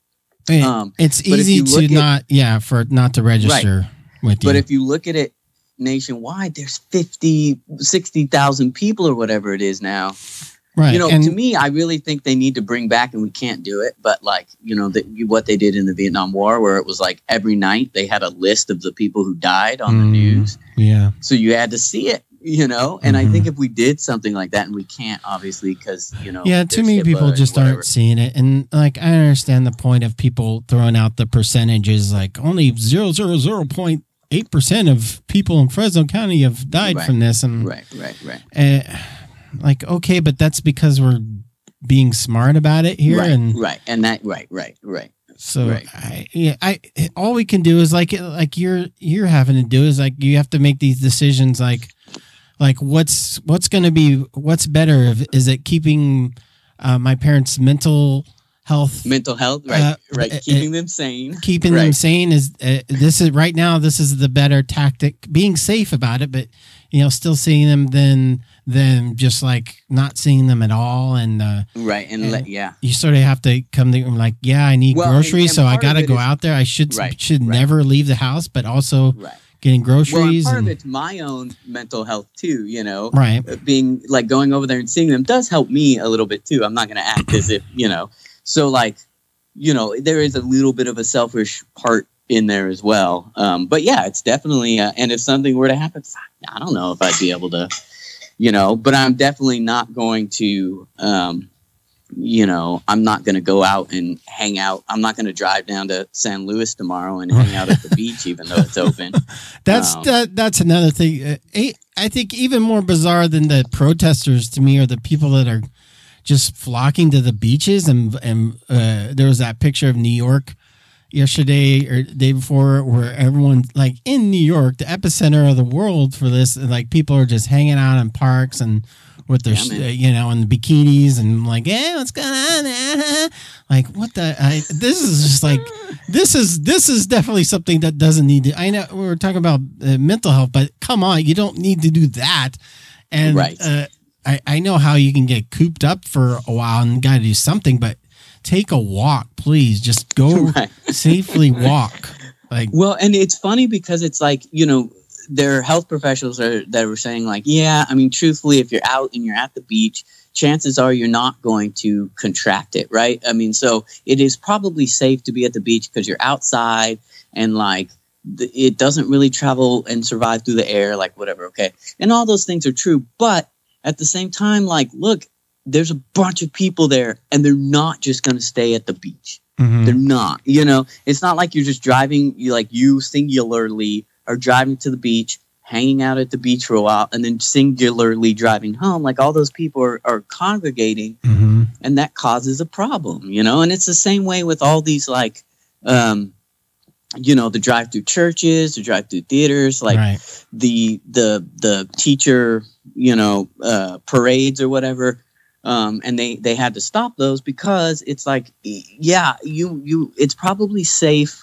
Um, it's easy to at, not, yeah, for not to register right. with you. But if you look at it nationwide, there's fifty, sixty thousand people or whatever it is now. Right. You know, and, to me, I really think they need to bring back, and we can't do it, but like, you know, the, what they did in the Vietnam War, where it was like every night they had a list of the people who died on mm, the news. Yeah. So you had to see it, you know, and mm-hmm. I think if we did something like that, and we can't obviously because, you know. Yeah, too many people just aren't seeing it. And like, I understand the point of people throwing out the percentages, like only zero zero zero point eight percent of people in Fresno County have died right. from this. And right, right, right. Uh, like, okay, but that's because we're being smart about it here. Right, and right. And that, right, right, right. So right. I, yeah, I, all we can do is like, like you're, you're having to do is like, you have to make these decisions. Like, like what's, what's going to be, what's better? Is it keeping uh, my parents' mental health, mental health, right, uh, right. Keeping uh, them sane, keeping right. them sane is uh, this is right now. This is the better tactic, being safe about it, but you know, still seeing them than, than just like not seeing them at all. And, uh, right. And, and let, yeah, you sort of have to come to like, yeah, I need well, groceries. And, and so I got to go is, out there. I should, right, should right. never leave the house, but also right. getting groceries. Well, and part and, of it's my own mental health too, you know, right. Being like going over there and seeing them does help me a little bit too. I'm not going to act as if, you know, so like, you know, there is a little bit of a selfish part in there as well. Um, but yeah, it's definitely, uh, and if something were to happen, I don't know if I'd be able to, you know, but I'm definitely not going to, um, you know, I'm not going to go out and hang out. I'm not going to drive down to San Luis tomorrow and hang out at the beach, even though it's open. That's um, that, that's another thing. I think even more bizarre than the protesters to me are the people that are just flocking to the beaches. And, and uh, there was that picture of New York yesterday or the day before where everyone, like in New York, the epicenter of the world for this, like people are just hanging out in parks and with their, yeah, uh, you know, in the bikinis and like, hey, what's going on? Like, what the, I, this is just like, this is, this is definitely something that doesn't need to, I know we were talking about uh, mental health, but come on, you don't need to do that. And, right. uh, I, I know how you can get cooped up for a while and got to do something, but take a walk, please. Just go right. safely walk. Like, well, and it's funny because it's like, you know, there are health professionals are, that were saying like, yeah, I mean, truthfully, if you're out and you're at the beach, chances are you're not going to contract it, right? I mean, so it is probably safe to be at the beach because you're outside and like the, it doesn't really travel and survive through the air, like whatever, okay? And all those things are true, but at the same time, like, look, there's a bunch of people there and they're not just going to stay at the beach. Mm-hmm. They're not, you know, it's not like you're just driving, you like you singularly are driving to the beach, hanging out at the beach for a while, and then singularly driving home. Like all those people are, are congregating, mm-hmm. and that causes a problem, you know? And it's the same way with all these, like, um, you know, the drive-through churches, the drive-through theaters, like right. the, the, the teacher, you know, uh, parades or whatever. Um, and they, they had to stop those because it's like, yeah, you, you, it's probably safe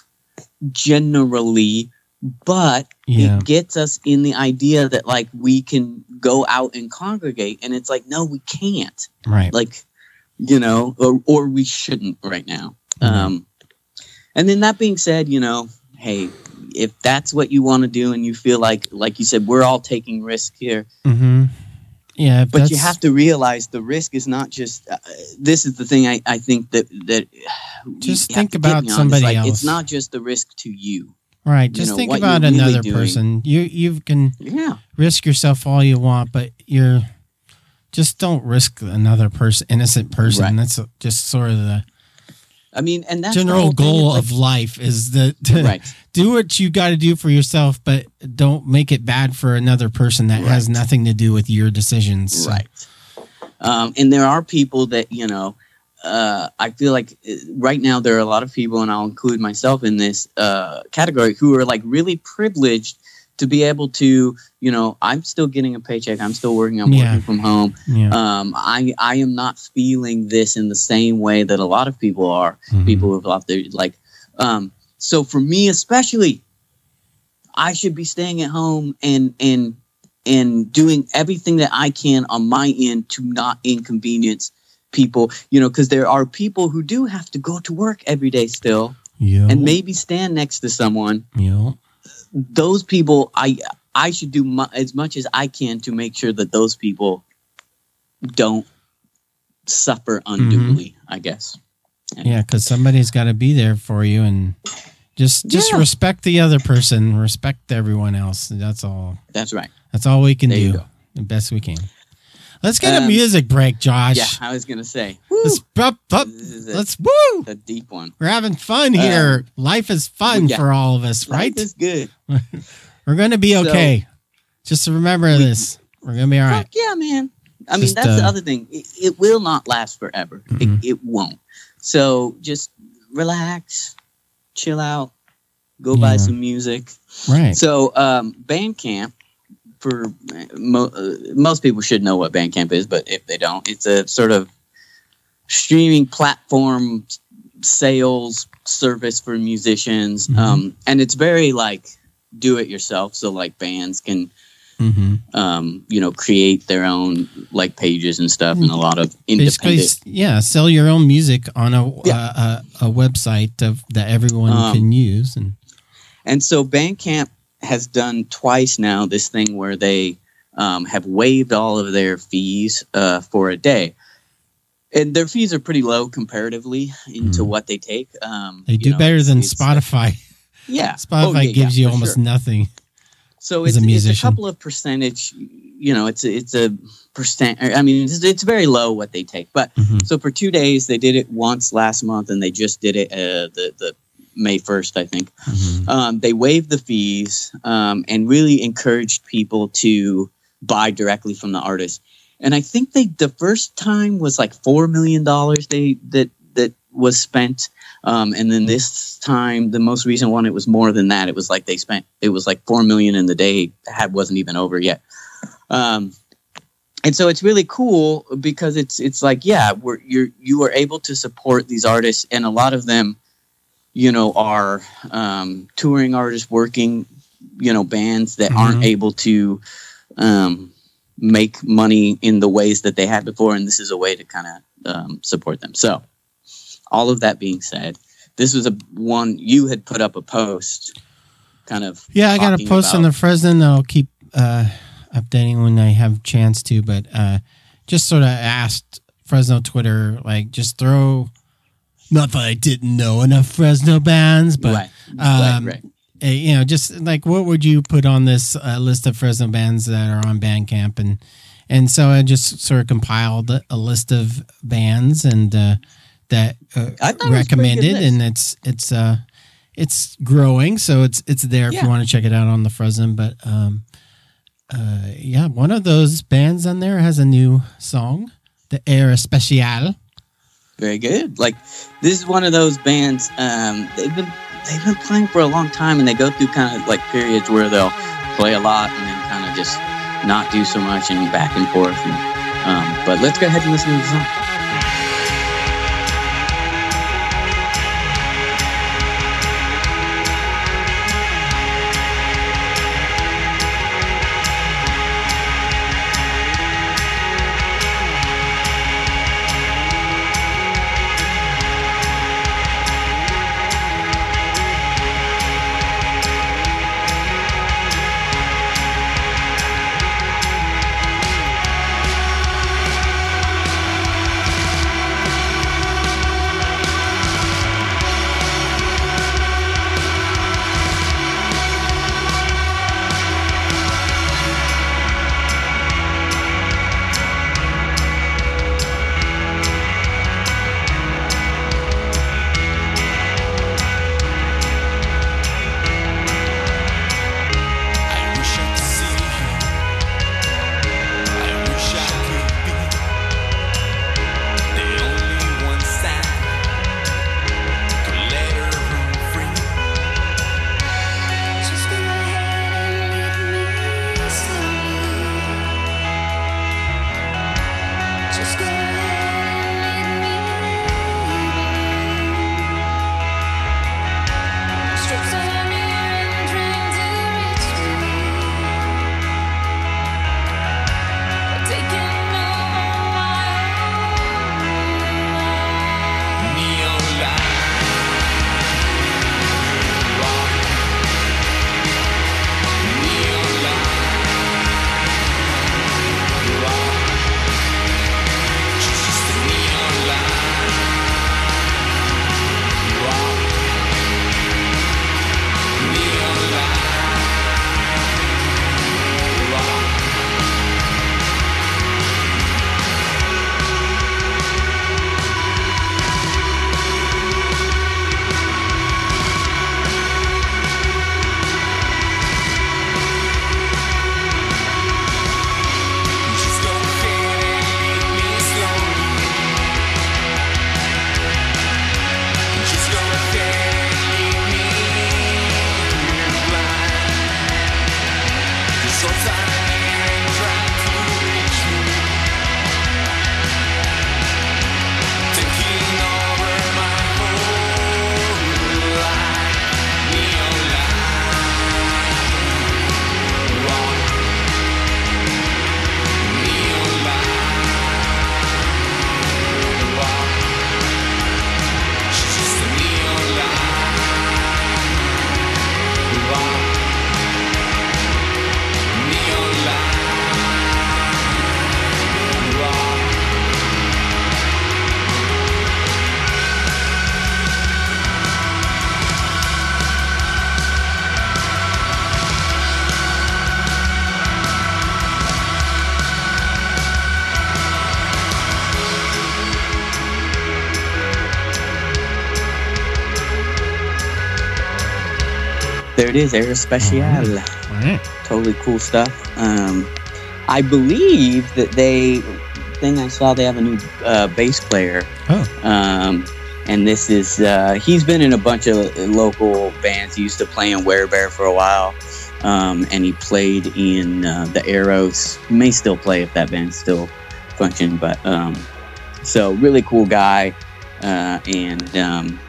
generally, but yeah. it gets us in the idea that like we can go out and congregate, and it's like, no, we can't. Right. Like, you know, or, or we shouldn't right now. Mm-hmm. Um, and then that being said, you know, hey, if that's what you want to do and you feel like, like you said, we're all taking risk here. Mm-hmm. Yeah, but you have to realize the risk is not just. Uh, this is the thing I, I think that that. Just think about somebody like, else. It's not just the risk to you. Right. Just you know, think about another really person. You you can yeah. risk yourself all you want, but you're just don't risk another person, innocent person. Right. That's just sort of the. I mean, and that's general goal like, of life is that to right. do what you got to do for yourself, but don't make it bad for another person that right. has nothing to do with your decisions. So. Right. Um, and there are people that, you know, uh, I feel like uh, right now there are a lot of people, and I'll include myself in this uh, category, who are like really privileged to be able to, you know, I'm still getting a paycheck. I'm still working. I'm Yeah. working from home. Yeah. Um, I I am not feeling this in the same way that a lot of people are. Mhm. People who've lost their like. Um, so for me, especially, I should be staying at home and and and doing everything that I can on my end to not inconvenience people. You know, because there are people who do have to go to work every day still, Yeah. and maybe stand next to someone. Yeah. Those people, I I should do mu- as much as I can to make sure that those people don't suffer unduly. I guess. Yeah, because somebody's got to be there for you, and just just Yeah. respect the other person, respect everyone else. That's all. That's right. That's all we can There you do. go. The best we can. Let's get a Um, music break, Josh. Yeah, I was gonna say. Woo, Let's up, up, this is a, let's woo. a deep one. We're having fun here. Life is fun yeah. for all of us, right? Life is good. We're going to be So- okay. Just remember We- this. We're going to be all right. Fuck yeah, man. I mean, Just, that's the uh, other thing. It, it will not last forever. Mm-mm. It, it won't. So just relax, chill out, go buy Yeah. some music. Right. So um, Bandcamp, for mo- uh, most people should know what Bandcamp is, but if they don't, it's a sort of streaming platform sales service for musicians. Mhm. Um, and it's very like do it yourself. So like bands can Mm-hmm. um, you know, create their own like pages and stuff, and a lot of Basically, independent. s- yeah, sell your own music on a Yeah. uh, a, a website of, that everyone Um, can use. And And so Bandcamp has done twice now this thing where they um, have waived all of their fees uh, for a day, and their fees are pretty low comparatively into Mhm. what they take. Um, they you do know, better it's- than it's- Spotify. Yeah, Spotify Oh, yeah, gives yeah, you for almost sure. nothing. So as it's, a it's a musician. couple of percentage. You know, it's it's a percent. I mean, it's, it's very low what they take. But Mhm. so for two days, they did it once last month, and they just did it uh, the the May first, I think. Mhm. Um, they waived the fees um, and really encouraged people to buy directly from the artist. And I think they the first time was like four million dollars they that that was spent. Um, and then this time, the most recent one, it was more than that. It was like they spent, it was like four million in the day had wasn't even over yet. Um, and so it's really cool because it's it's like, yeah, we're you're you are able to support these artists, and a lot of them, you know, are um, touring artists, working, you know, bands that aren't Mhm. able to um, make money in the ways that they had before, and this is a way to kind of um, support them. So. All of that being said, this was a one you had put up a post, kind of. Yeah, I got a talking post on about- the Fresno that I'll keep uh, updating when I have chance to, but uh, just sort of asked Fresno Twitter, like, just throw, not that I didn't know enough Fresno bands, but, right, um, right, right. uh, you know, just like, what would you put on this uh, list of Fresno bands that are on Bandcamp? And, and so I just sort of compiled a list of bands and, uh, that uh, I thought it was a pretty good recommended, list. and it's it's uh it's growing, so it's it's there if Yeah. you want to check it out on the Fresno. But um, uh, yeah, one of those bands on there has a new song, the Air Especial. Very good. Like this is one of those bands. Um, they've been they've been playing for a long time, and they go through kind of like periods where they'll play a lot and then kind of just not do so much and back and forth. And, um, but let's go ahead and listen to the song. Especial. There it is, Air Special. All right. All right. Totally cool stuff. Um, I believe that they, thing I saw, they have a new uh, bass player. Oh. Um, and this is, uh, he's been in a bunch of local bands. He used to play in Werebear for a while. Um, and he played in uh, the Arrows. He may still play if that band's still functioning. But um, so really cool guy. Uh, and um,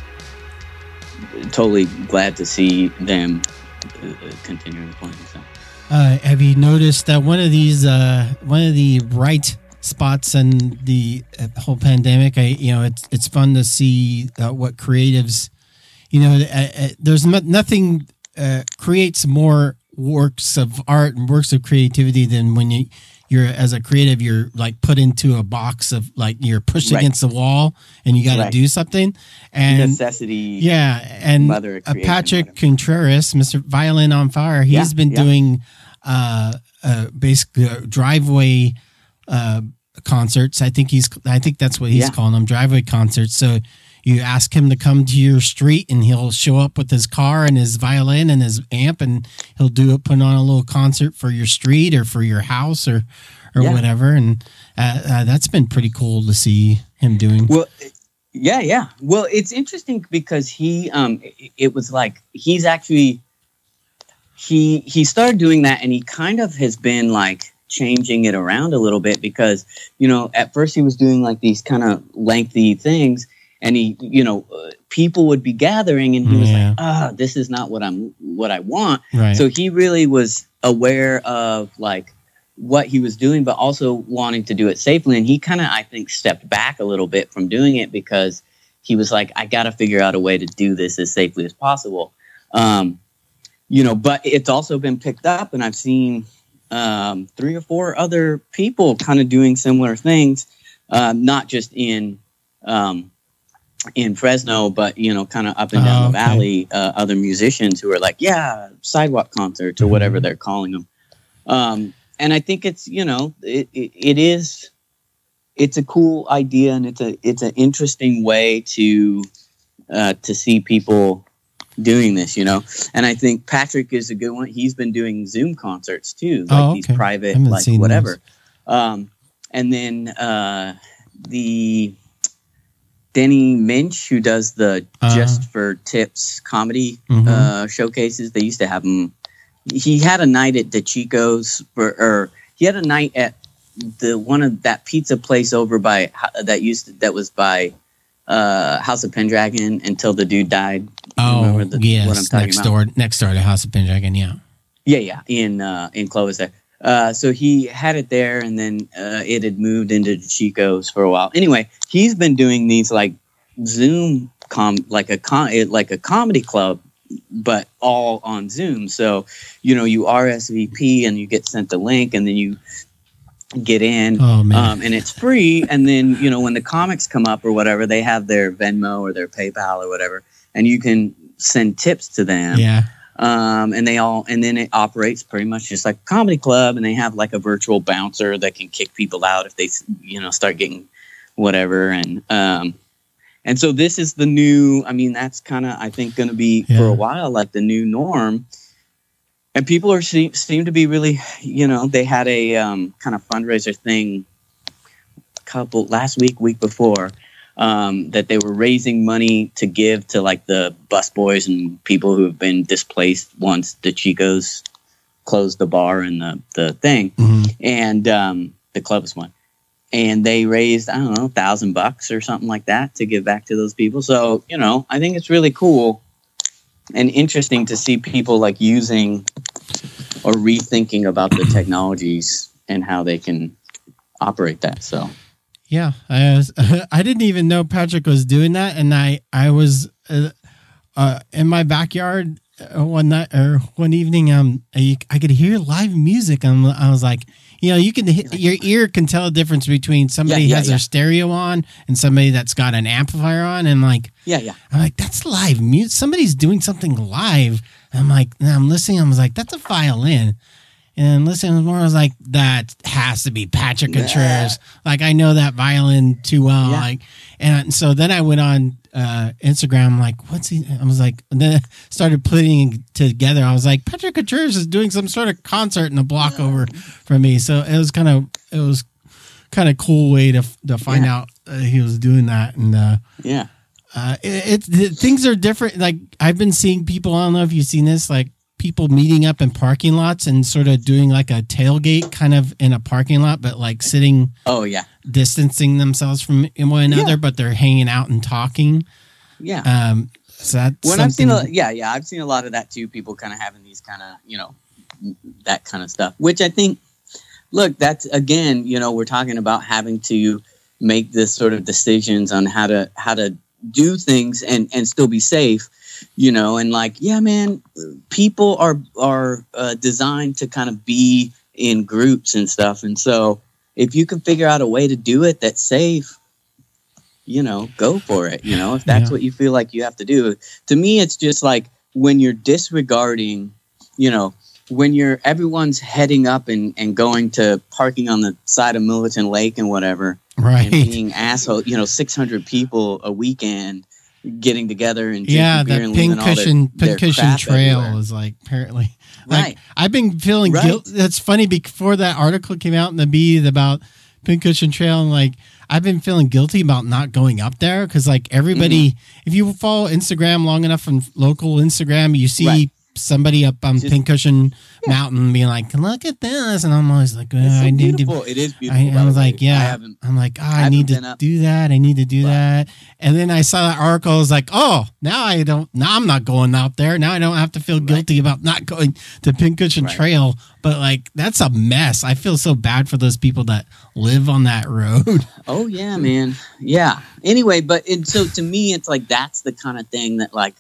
totally glad to see them uh, continuing playing. So. Uh, have you noticed that one of these, uh, one of the bright spots in the uh, whole pandemic? I, you know, it's it's fun to see uh, what creatives, you know, uh, uh, there's no, nothing uh, creates more works of art and works of creativity than when you you're as a creative, you're like put into a box of like you're pushed right. against the wall and you got to right. do something. And necessity. Yeah. And mother uh, Patrick Contreras, Mister Violin on Fire, he's yeah, been yeah. doing uh, uh, basically uh, driveway uh, concerts. I think he's, I think that's what he's yeah. calling them, driveway concerts. So you ask him to come to your street and he'll show up with his car and his violin and his amp and he'll do it, put on a little concert for your street or for your house or, or yeah. whatever. And uh, uh, that's been pretty cool to see him doing. Well, yeah, yeah. Well, it's interesting because he, um, it, it was like, he's actually, he, he started doing that and he kind of has been like changing it around a little bit because, you know, at first he was doing like these kind of lengthy things. And he, you know, uh, people would be gathering, and he was yeah. like, "Ah, oh, this is not what I'm, what I want." Right. So he really was aware of like what he was doing, but also wanting to do it safely. And he kind of, I think, stepped back a little bit from doing it because he was like, "I got to figure out a way to do this as safely as possible." Um, you know, but it's also been picked up, and I've seen um, three or four other people kind of doing similar things, uh, not just in. Um, in Fresno, but, you know, kind of up and down oh, the okay. valley, uh, other musicians who are like, yeah, sidewalk concerts or mm-hmm. whatever they're calling them. Um, and I think it's, you know, it, it, it is, it's a cool idea and it's a, it's an interesting way to, uh, to see people doing this, you know? And I think Patrick is a good one. He's been doing Zoom concerts too, like oh, okay. these private, like whatever. Um, and then, uh, the, Denny Minch, who does the uh, Just for Tips comedy mm-hmm. uh, showcases. They used to have him. He had a night at DeChico's, for, or he had a night at the one of that pizza place over by that used to, that was by uh, House of Pendragon until the dude died. Oh, the, yes, what I'm talking next about? door, next door to House of Pendragon. Yeah, yeah, yeah. In uh, in Clovis there. Uh, so he had it there, and then uh, it had moved into Chico's for a while. Anyway, he's been doing these like Zoom com, like a com, like a comedy club, but all on Zoom. So you know, you R S V P and you get sent the link, and then you get in, oh, man. Um, and it's free. And then you know, when the comics come up or whatever, they have their Venmo or their PayPal or whatever, and you can send tips to them. Yeah. Um, and they all, and then it operates pretty much just like a comedy club, and they have like a virtual bouncer that can kick people out if they, you know, start getting whatever. And, um, and so this is the new, I mean, that's kind of, I think, going to be yeah. for a while, like the new norm. And people are seem, seem to be really, you know, they had a, um, kind of fundraiser thing a couple last week, week before, Um, that they were raising money to give to like the busboys and people who have been displaced once the Chicos closed the bar and the, the thing. Mm-hmm. And um, the Clovis one. And they raised, I don't know, a thousand bucks or something like that to give back to those people. So, you know, I think it's really cool and interesting to see people like using or rethinking about the technologies and how they can operate that. So. Yeah, I was, I didn't even know Patrick was doing that, and I I was uh, uh, in my backyard one night or one evening. Um, I, I could hear live music. I'm, I was like, you know, you can your ear can tell a difference between somebody yeah, yeah, has yeah. their stereo on and somebody that's got an amplifier on, and like, yeah, yeah, I'm like, that's live music. Somebody's doing something live. And I'm like, and I'm listening. I was like, that's a violin. And listening more, I was like, that has to be Patrick Contreras. Yeah. Like, I know that violin too well. Yeah. Like, and so then I went on uh, Instagram. I'm like, what's he? I was like, and then I started putting together. I was like, Patrick Coutures is doing some sort of concert in a block over from me. So it was kind of, it was kind of cool way to to find yeah. out uh, he was doing that. And uh, yeah, uh, it, it things are different. Like I've been seeing people. I don't know if you've seen this, like people meeting up in parking lots and sort of doing like a tailgate kind of in a parking lot, but like sitting. Oh yeah. Distancing themselves from one another, yeah. but they're hanging out and talking. Yeah. Um, so that's when something... I've seen, a, yeah, yeah, I've seen a lot of that too. People kind of having these kind of, you know, that kind of stuff, which I think, look, that's again, you know, we're talking about having to make this sort of decisions on how to, how to do things and, and still be safe, you know, and like, yeah, man, people are, are uh, designed to kind of be in groups and stuff. And so, if you can figure out a way to do it that's safe, you know, go for it. You know, if that's yeah. what you feel like you have to do. To me, it's just like when you're disregarding, you know, when you're everyone's heading up and, and going to parking on the side of Militant Lake and whatever, right? And being asshole, you know, six hundred people a weekend getting together and drinking yeah, beer that and pincushion pincushion trail everywhere. is like apparently. Like, right. I've been feeling right. guilt. That's funny. Before that article came out in the Bee about Pincushion Trail, and like I've been feeling guilty about not going up there because like everybody, mm-hmm. if you follow Instagram long enough from local Instagram, you see right. somebody up on Just, Pincushion yeah. Mountain being like, "Look at this," and I'm always like, oh, it's so "I need beautiful. to." It is beautiful. I, I was like, "Yeah." I I'm like, oh, I, I need to up. do that. I need to do right. that. And then I saw that article. I was like, "Oh, now I don't. Now I'm not going out there. Now I don't have to feel guilty right. about not going to Pincushion right. Trail." But like, that's a mess. I feel so bad for those people that live on that road. Oh yeah, man. Yeah. Anyway, but and so to me, it's like that's the kind of thing that like.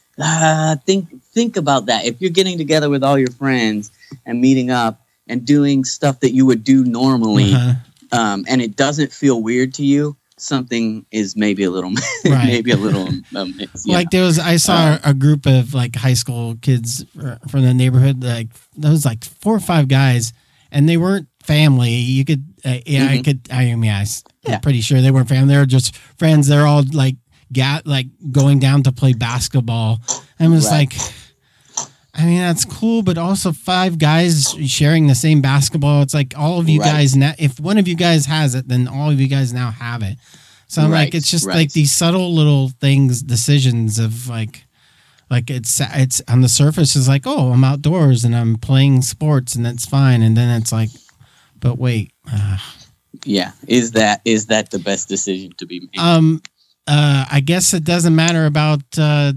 Uh, think think about that. If you're getting together with all your friends and meeting up and doing stuff that you would do normally, uh-huh. um, and it doesn't feel weird to you, something is maybe a little, right. maybe a little. Um, like know. there was, I saw uh, a group of like high school kids from the neighborhood. Like there was like four or five guys, and they weren't family. You could, uh, yeah, mm-hmm. I could. I mean, I, I'm yeah. pretty sure they weren't family. They were just friends. They're all like. Got like going down to play basketball and was right. like, I mean, that's cool, but also five guys sharing the same basketball. It's like all of you right. guys now, if one of you guys has it, then all of you guys now have it. So I'm right. like, it's just right. like these subtle little things, decisions of like, like it's, it's on the surface is like, oh, I'm outdoors and I'm playing sports and that's fine. And then it's like, but wait. Uh, yeah. Is that, is that the best decision to be made? Um, Uh, I guess it doesn't matter about uh,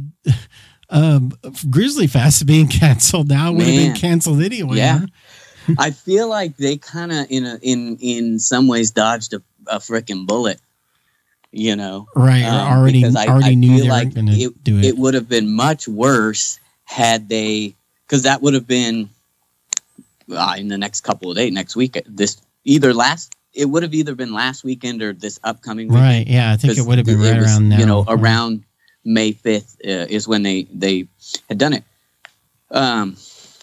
um, Grizzly Fest being canceled now. It would have been canceled anyway. Yeah, huh? I feel like they kind of, in a, in in some ways, dodged a, a freaking bullet. You know, right? Um, already, I, already I knew they like were going to do it. It would have been much worse had they, because that would have been uh, in the next couple of days, next week. This either last. It would have either been last weekend or this upcoming weekend. Right, yeah. I think it would have been right was, around now. You know, right. around May fifth uh, is when they, they had done it. Um,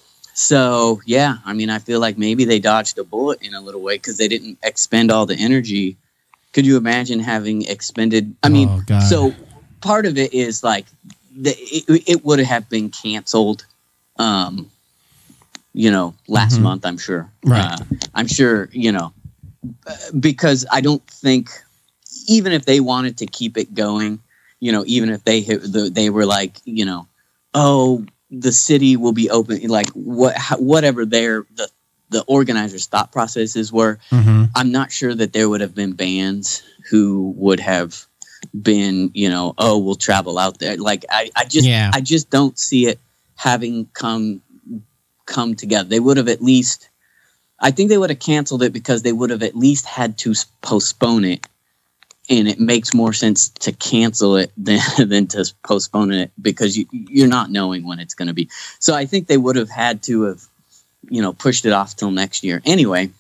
so, yeah, I mean, I feel like maybe they dodged a bullet in a little way because they didn't expend all the energy. Could you imagine having expended? I mean, oh, God. So part of it is like the, it, it would have been canceled, um, you know, last mm-hmm. month, I'm sure. Right. Uh, I'm sure, you know. Because I don't think, even if they wanted to keep it going, you know, even if they they were like, you know, oh, the city will be open, like what whatever their the the organizers' thought processes were, mm-hmm. I'm not sure that there would have been bands who would have been, you know, oh, we'll travel out there. Like I, I just yeah. I just don't see it having come come together. They would have at least. I think they would have canceled it because they would have at least had to postpone it. And it makes more sense to cancel it than, than to postpone it because you, you're not knowing when it's going to be. So I think they would have had to have, you know, pushed it off till next year. Anyway,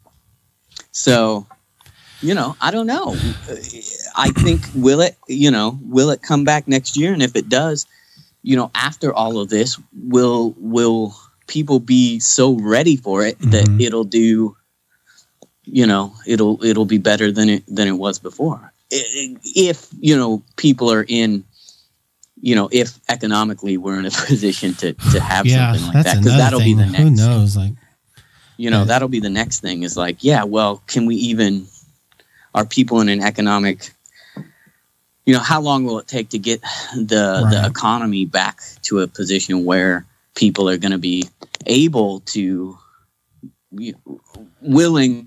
so, you know, I don't know. I think, will it, you know, will it come back next year? And if it does, you know, after all of this, will, will, people be so ready for it that mm-hmm. it'll do, you know, it'll it'll be better than it than it was before. if, you know, people are in, you know, if economically we're in a position to, to have yeah, something like that, because that'll thing. be the next. Who knows? Like, you know, yeah. that'll be the next thing is like, yeah, well, can we even, are people in an economic, you know, how long will it take to get the right. the economy back to a position where people are going to be able to, you know, willingness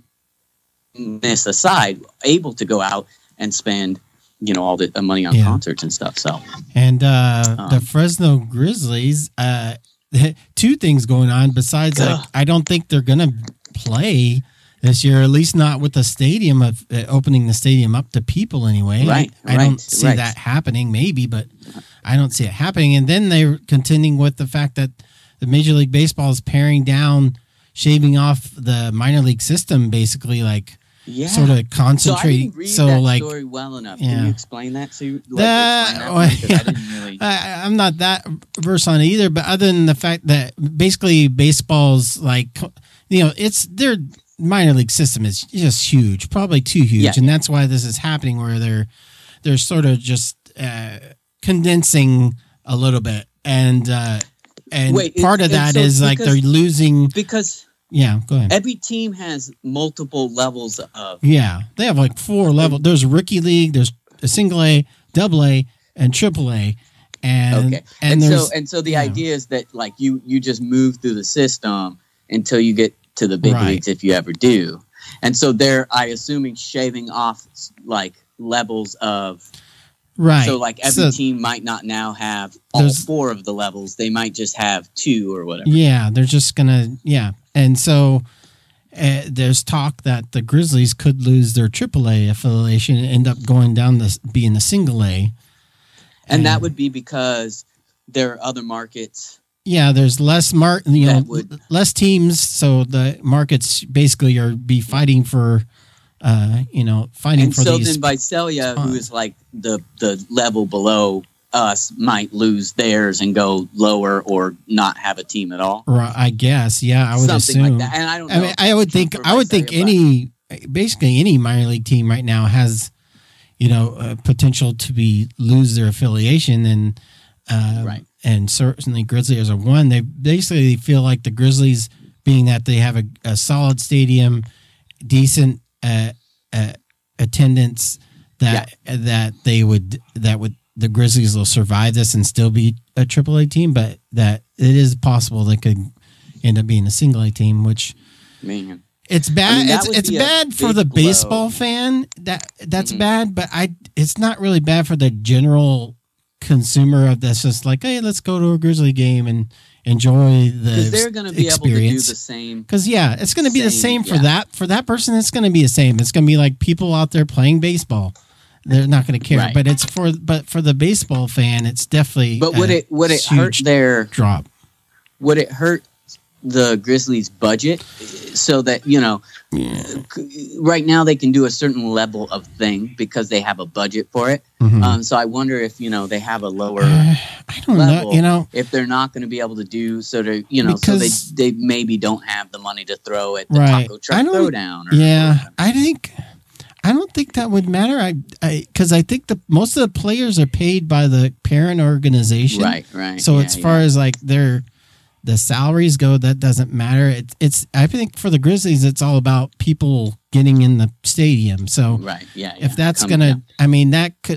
aside, able to go out and spend, you know, all the money on yeah. concerts and stuff. So, and uh, um, the Fresno Grizzlies, uh, two things going on besides, like, I don't think they're going to play this year, at least not with the stadium of uh, opening the stadium up to people anyway. Right, I, I right, don't see right. that happening, maybe, but I don't see it happening. And then they're contending with the fact that the Major League Baseball is paring down, shaving off the minor league system, basically, like yeah. sort of concentrating. So, I didn't read so that like, story well enough. Yeah. Can you explain that? So, like, that, explain that because I didn't really. I, I'm not that versed on it either, but other than the fact that basically baseball's like, you know, it's their minor league system is just huge, probably too huge, yeah. and that's why this is happening, where they're they're sort of just uh, condensing a little bit, and uh, and Wait, part of that so is like they're losing because yeah. Go ahead. Every team has multiple levels of yeah. They have like four levels. There's a rookie league. There's a single A, double A, and triple A. And, okay, and, and so and so the yeah. idea is that like you you just move through the system until you get to the big right. leagues, if you ever do. And so they're, I assuming, shaving off like levels of right. So like every so, team might not now have all four of the levels. They might just have two or whatever. Yeah, they're just gonna yeah. And so uh, there's talk that the Grizzlies could lose their triple A affiliation and end up going down to being the single A. And, and that would be because there are other markets. Yeah, there's less mar- you know, would, less teams, so the markets basically are be fighting for, uh, you know, fighting and for so these. And so then Visalia, who is like the the level below us, might lose theirs and go lower or not have a team at all. Right, I guess, yeah, I would Something assume. like that. And I don't know. I mean, I would think, I would think any, basically any minor league team right now has, you know, uh, potential to be lose their affiliation, and uh, right. and certainly Grizzlies are one. They basically feel like the Grizzlies, being that they have a, a solid stadium, decent uh, uh, attendance, that yeah. that they would that would the Grizzlies will survive this and still be a triple A team, but that it is possible they could end up being a single A team, which. Man. It's bad. I mean, it's it's bad for the blow. baseball fan. That that's mm-hmm. bad, but I it's not really bad for the general consumer of this. Just like, hey, let's go to a Grizzly game and enjoy the because they're going to be experience. able to do the same. Because yeah, it's going to be the same for yeah. that for that person. It's going to be the same. It's going to be like people out there playing baseball. They're not going to care, right. but it's for but for the baseball fan, it's definitely. But would it would it hurt their drop? Would it hurt the Grizzlies' budget so that, you know, yeah. right now they can do a certain level of thing because they have a budget for it. Mm-hmm. Um, so I wonder if, you know, they have a lower uh, I don't level, know, you know, if they're not going to be able to do sort of, you know, because, so they, they maybe don't have the money to throw at the right. taco truck throwdown. Or yeah, or I think, I don't think that would matter. I, I, because I think the most of the players are paid by the parent organization. Right, right. So yeah, as far yeah. as like their, the salaries go, that doesn't matter. It's, it's, I think for the Grizzlies, it's all about people getting in the stadium. So right, yeah. yeah. if that's Coming gonna, down. I mean, that could,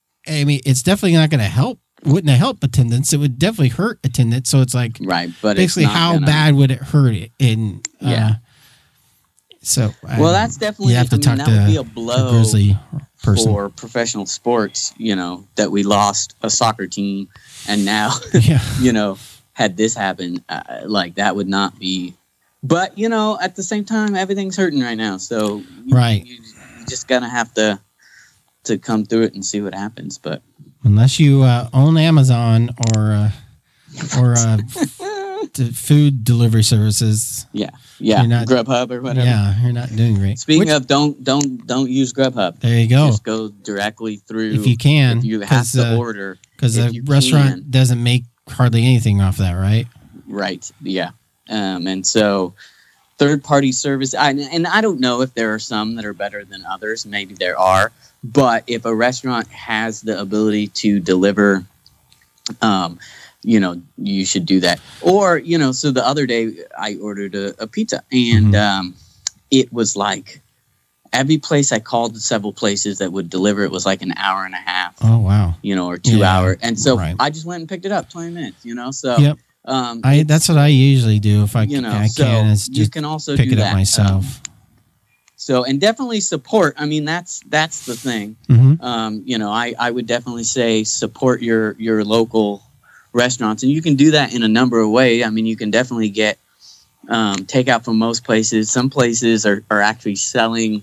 I mean, it's definitely not going to help. Wouldn't help attendance. It would definitely hurt attendance. So it's like, right, but basically, it's not how gonna, bad would it hurt it? In uh, yeah. So well, that's definitely. You have to I mean, talk that to would be a blow Grizzly person. For professional sports. You know that we lost a soccer team, and now yeah. you know had this happen, uh, like that would not be. But you know, at the same time, everything's hurting right now. So you, right, you, you just gotta have to to come through it and see what happens. But unless you uh, own Amazon or uh, or uh, f- food delivery services, yeah, yeah, not, Grubhub or whatever. Yeah, you're not doing great. Speaking Which, of, don't don't don't use Grubhub. There you go. Just go directly through if you can. If you have to uh, order because the restaurant can. doesn't make hardly anything off that, right? Right. Yeah. Um, and so third party service. I, and I don't know if there are some that are better than others. Maybe there are. But if a restaurant has the ability to deliver, um, you know, you should do that. Or, you know, so the other day I ordered a, a pizza, and mm-hmm. um, it was like every place I called, several places that would deliver, it was like an hour and a half. Oh, wow. You know, or two yeah, hour. And so right. I just went and picked it up twenty minutes, you know, so. Yep. Um, I that's what I usually do if I, you know, I so can. Is just you can also pick do it that. up myself. Um, so and definitely support. I mean, that's that's the thing. Mm-hmm. Um, you know, I, I would definitely say support your your local restaurants, and you can do that in a number of ways. I mean, you can definitely get um, takeout from most places. Some places are, are actually selling,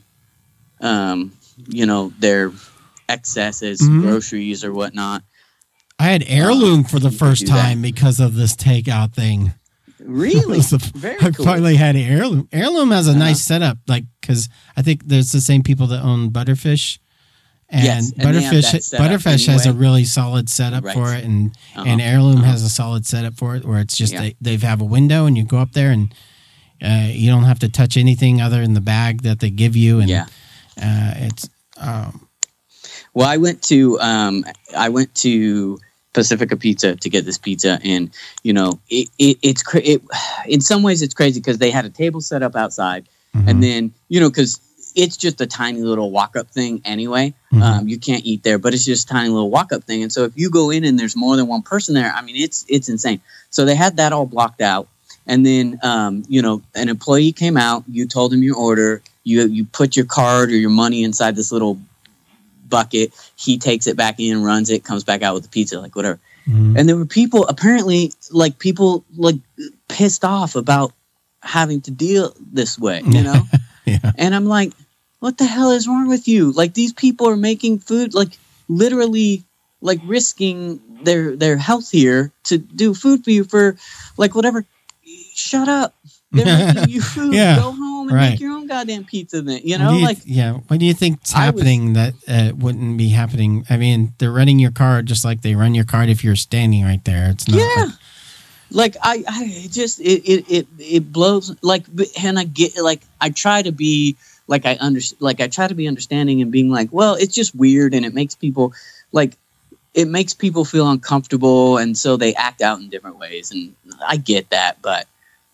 um, you know, their excess as mm-hmm. groceries or whatnot. I had Heirloom um, for the first time that. because of this takeout thing. Really? a, Very I cool. finally had Heirloom. Heirloom has a uh-huh. nice setup, like because I think there's the same people that own Butterfish, and, yes, and Butterfish Butterfish anyway. has a really solid setup right. for it, and uh-huh. and Heirloom uh-huh. has a solid setup for it, where it's just yeah. they they have a window and you go up there and uh, you don't have to touch anything other than the bag that they give you, and yeah. uh, it's. Um, well, I went to um, I went to. Pacifica Pizza to get this pizza, and you know it, it it's cra- it, in some ways it's crazy because they had a table set up outside, mm-hmm. and then you know because it's just a tiny little walk-up thing anyway. Mm-hmm. Um, you can't eat there, but it's just a tiny little walk-up thing, and so if you go in and there's more than one person there, I mean it's it's insane. So they had that all blocked out, and then um, you know an employee came out, you told him your order, you you put your card or your money inside this little bucket, he takes it back in, runs it, comes back out with the pizza, like whatever. Mm-hmm. And there were people apparently like people like pissed off about having to deal this way, you know? yeah. And I'm like, what the hell is wrong with you? Like these people are making food, like literally like risking their their health here to do food for you for like whatever. Shut up. They're making you food. Yeah. Go home and right. make your own goddamn pizza then. You know, you, like yeah. What do you think's happening was, that uh, wouldn't be happening? I mean, they're running your card just like they run your card if you're standing right there. It's not yeah. Like, like I, I just it, it it it blows. Like, and I get like I try to be like I under like I try to be understanding and being like, well, it's just weird and it makes people like it makes people feel uncomfortable, and so they act out in different ways, and I get that, but.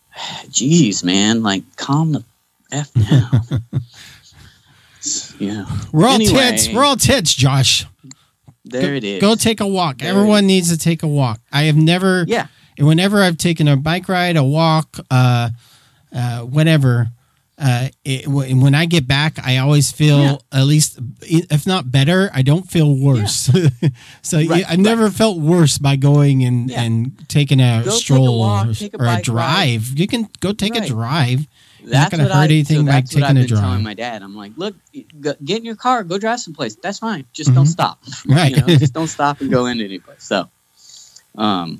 Jeez, man, like calm the F down. yeah. We're all anyway, tits. We're all tits, Josh. There go, it is. Go take a walk. There Everyone needs to take a walk. I have never, yeah. whenever I've taken a bike ride, a walk, uh, uh, whatever, uh, it, when I get back, I always feel yeah. at least, if not better, I don't feel worse. Yeah. so right, I've never right. felt worse by going and, yeah. and taking a go stroll a walk, or, a, or a drive. Ride. You can go take right. a drive. You're That's not going to hurt I, anything so by that's taking what I've a been drive. telling my dad, I'm like, look, go, get in your car, go drive someplace. That's fine. Just mm-hmm. don't stop. Right. You know, just don't stop and go into any place. So, um,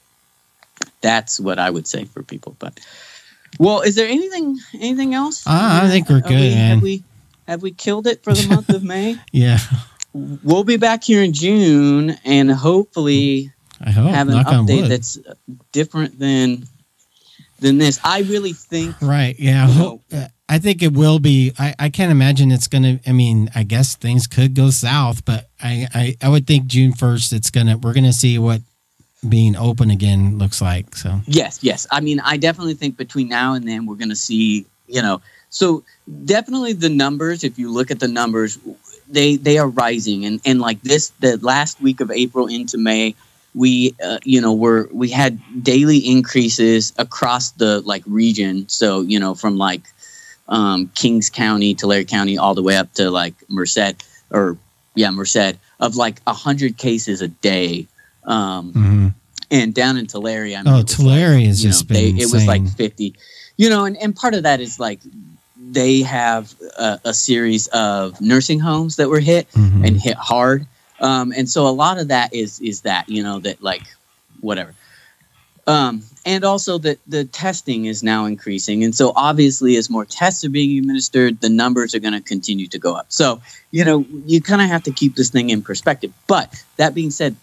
that's what I would say for people. But, well, is there anything anything else? Uh, I think we're good, we, man. Have we, have we killed it for the month of May? Yeah. We'll be back here in June and hopefully I hope, have an update that's different than than this. I really think. Right. Yeah. You know, I think it will be. I, I can't imagine it's going to. I mean, I guess things could go south, but I, I, I would think June first, it's going to, we're going to see what being open again looks like. So, yes, yes. I mean, I definitely think between now and then we're going to see, you know, so definitely the numbers, if you look at the numbers, they, they are rising. And, and like this, the last week of April into May, we, uh, you know, we're, we had daily increases across the like region. So, you know, from like, um, Kings County, Tulare County, all the way up to like Merced or yeah, Merced of like a hundred cases a day. Um, mm-hmm. and down in Tulare, I mean, oh, Tulare like, is you just know, been they, it was like fifty, you know, and, and part of that is like, they have a, a series of nursing homes that were hit mm-hmm. and hit hard. Um, and so a lot of that is, is that, you know, that like, whatever. Um, and also that the testing is now increasing. And so obviously as more tests are being administered, the numbers are going to continue to go up. So, you know, you kind of have to keep this thing in perspective. But that being said, the,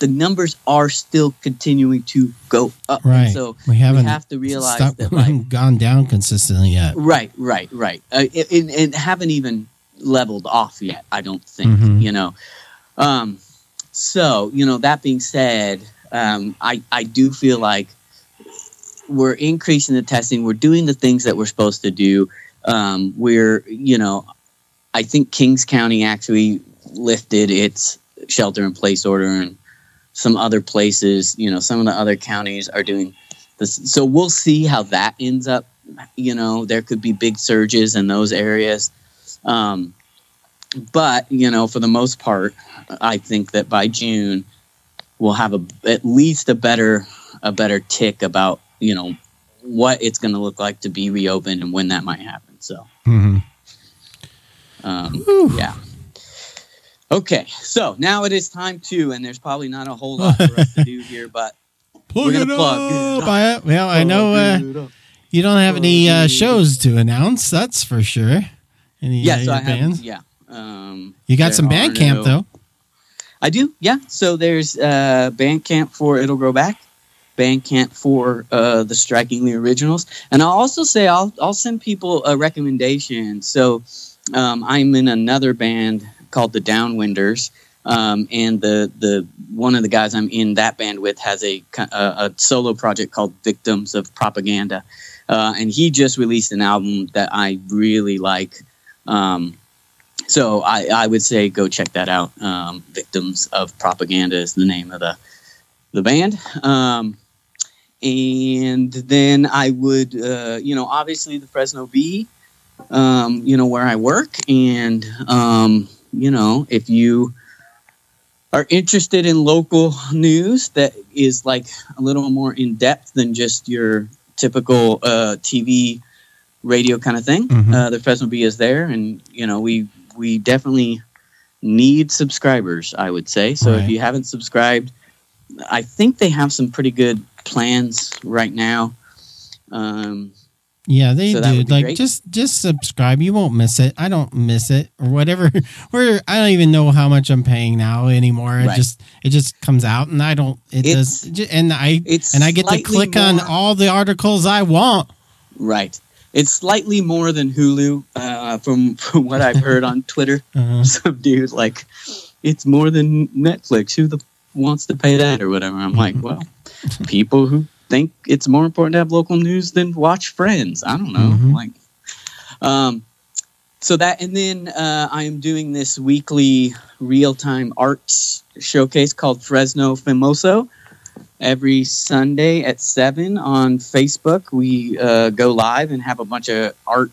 the numbers are still continuing to go up. Right. And so we haven't we have to realize stopped, that we like haven't gone down consistently yet. right, right, right. Uh, it, it, it haven't even leveled off yet. I don't think. Mhm. You know. Um. So you know that being said, um, I I do feel like we're increasing the testing. We're doing the things that we're supposed to do. Um, we're you know, I think Kings County actually lifted its shelter in place order, and some other places, you know, some of the other counties are doing this. So we'll see how that ends up. You know, there could be big surges in those areas. Um, but, you know, for the most part, I think that by June we'll have a, at least a better, a better tick about, you know, what it's going to look like to be reopened and when that might happen. So, Mm-hmm. um, yeah. Okay, so now it is time to, and there's probably not a whole lot for us to do here, but Plug we're it gonna plug. up. I, well, I know uh, you don't have any uh, shows to announce. That's for sure. Any Yeah, uh, so your I have, bands? yeah. Um, You got there some are band camp no- though. I do, yeah. So there's uh, band camp for It'll Grow Back, band camp for uh, the Strikingly Originals, and I'll also say I'll I'll send people a recommendation. So um, I'm in another band called the Downwinders, um, and the the one of the guys I'm in that band with has a a, a solo project called Victims of Propaganda, uh, and he just released an album that I really like. Um, so I, I would say go check that out. Um, Victims of Propaganda is the name of the the band. Um, and then I would, uh, you know, obviously the Fresno Bee, um, you know, where I work. And, um, you know, if you are interested in local news that is like a little more in depth than just your typical uh, T V, radio kind of thing, Mhm. uh, the Fresno Bee is there. And, you know, we, we definitely need subscribers, I would say. So Right. if you haven't subscribed, I think they have some pretty good plans right now. Um, Yeah, they So that do. would be Like great. just just subscribe. You won't miss it. I don't miss it or whatever. Where I don't even know how much I'm paying now anymore. It Right. just it just comes out and I don't. It It's- does. ju- And I it's and I get to slightly click on more- all the articles I want. right. It's slightly more than Hulu, uh, from, from what I've heard on Twitter. Uh, Some dude like, it's more than Netflix. Who the wants to pay that or whatever? I'm like, well, people who think it's more important to have local news than watch Friends. I don't know. Mhm. Like, um, so that, and then uh, I am doing this weekly real-time arts showcase called Fresno Famoso. Every Sunday at seven on Facebook, we uh, go live and have a bunch of art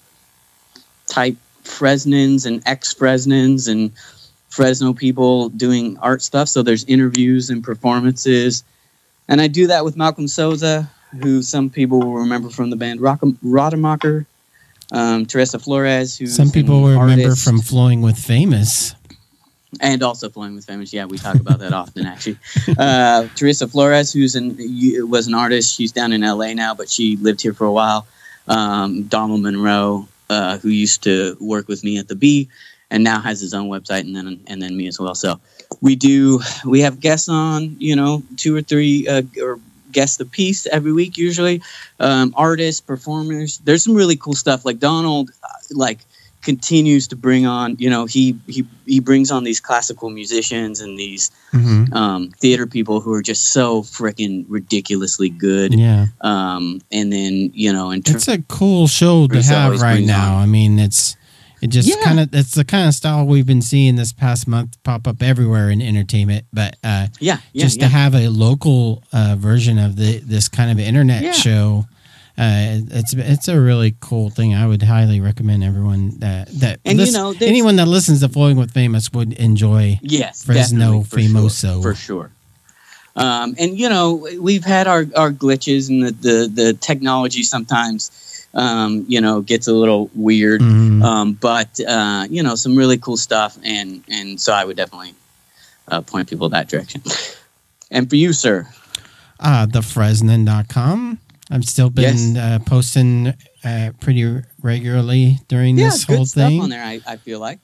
type Fresnans and ex-Fresnans and Fresno people doing art stuff. So there's interviews and performances. And I do that with Malcolm Souza, who some people will remember from the band Rock- Rademacher. Um, Teresa Flores, who's some people an will remember artist. from Flowing with Famous. And also Flowing with Famous. Yeah, we talk about that often, actually. Uh, Teresa Flores, who's an was an artist. She's down in L A now, but she lived here for a while. Um, Donald Monroe, uh, who used to work with me at the Bee, and now has his own website, and then and then me as well. So we do we have guests on, you know, two or three uh, or guests a piece every week, usually. Um, artists, performers. There's some really cool stuff. Like Donald, uh, like. continues to bring on, you know, he he he brings on these classical musicians and these Mm-hmm. um, theater people who are just so freaking ridiculously good. Yeah, Um, and then, you know, in terms it's a cool show to Bruce have always right brings now. on- I mean, it's it just Yeah. kind of it's the kind of style we've been seeing this past month pop up everywhere in entertainment. But uh, yeah, yeah, just yeah. to have a local uh, version of the this kind of internet Yeah. show, uh, it's it's a really cool thing. I would highly recommend everyone that that And, you lis- know, there's- anyone that listens to Flowing with Famous would enjoy. Yes, Fresno definitely, for Famoso. sure, for sure. Um, and you know, we've had our, our glitches, and the, the, the technology sometimes, um, you know, gets a little weird. Mhm. Um, but uh, you know, some really cool stuff, and and so I would definitely uh, point people that direction. And for you, sir, Uh, the Fresnan dot com. I've still been Yes. uh, posting uh, pretty regularly during yeah, this good whole stuff thing. on there. I, I feel like.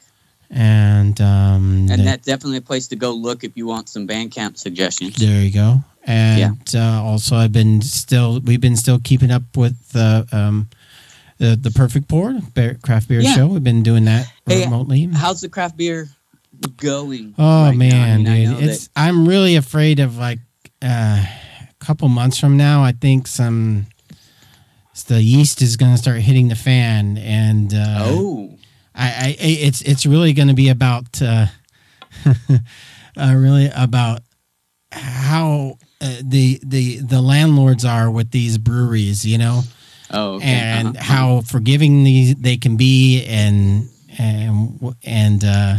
And um, and the, that's definitely a place to go look if you want some Bandcamp suggestions. there you go. And yeah. uh, also, I've been still we've been still keeping up with the um, the, the Perfect Pour Bear, craft beer yeah. show. We've been doing that hey, remotely. How's the craft beer going? Oh right man, now? I mean, dude, I it's that- I'm really afraid of like uh, a couple months from now. I think some the yeast is going to start hitting the fan, and uh, oh. I, I, it's it's really going to be about uh, uh, really about how uh, the the the landlords are with these breweries, you know, oh, okay. and uh-huh. how forgiving these they can be, and and and uh,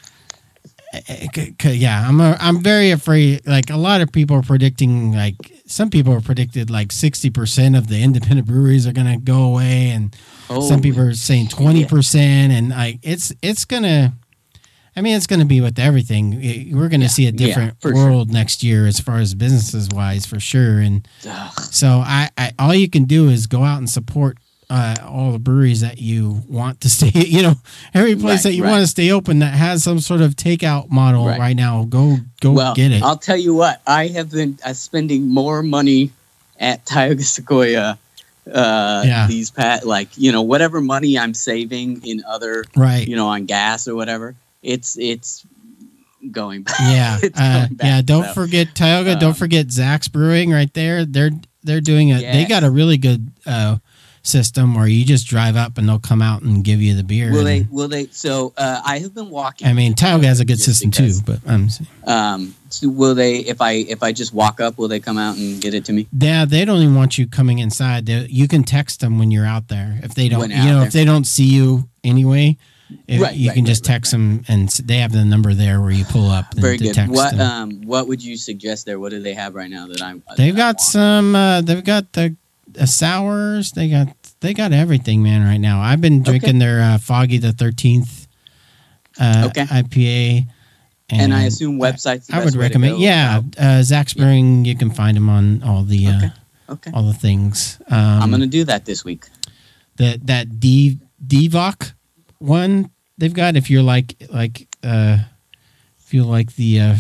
yeah, I'm a, I'm very afraid. Like a lot of people are predicting, like some people are predicted like sixty percent of the independent breweries are going to go away, and oh, some people are saying twenty percent, and like it's it's gonna. I mean, it's going to be with everything. We're going to yeah, see a different yeah, world sure. next year as far as businesses wise, for sure. And Ugh. so, I, I all you can do is go out and support uh, all the breweries that you want to stay. You know, every place right, that you right. want to stay open that has some sort of takeout model right, right now. Go go well, get it. I'll tell you what. I have been uh, spending more money at Tioga Sequoia. Uh, yeah. These pat like you know whatever money I'm saving in other right. you know on gas or whatever. It's it's going back. Yeah, it's uh, going back, yeah. Don't so. forget Tioga. Um, don't forget Zach's Brewing right there. They're they're doing a. Yes. They got a really good uh, system where you just drive up and they'll come out and give you the beer. Will and, they? Will they? So uh, I have been walking. I mean, Tioga has a good system because, too, but I'm. Um. So will they? If I if I just walk up, will they come out and get it to me? Yeah, they don't even want you coming inside. They, you can text them when you're out there. If they don't, when you know, there. if they don't see you anyway. It, right, you right, can just right, text right, them, and they have the number there where you pull up. And Very good. Text what them. um what would you suggest there? What do they have right now that I'm? They've that got some. Uh, they've got the uh, sours. They got they got everything, man. Right now, I've been drinking okay. their uh, Foggy the thirteenth uh, okay. I P A. And, and I assume websites. I, I would recommend. Yeah, uh, Zach's Brewing. Yeah. You can find them on all the uh, okay. Okay. all the things. Um, I'm gonna do that this week. That that D Divock one they've got, if you're like like uh if you like the uh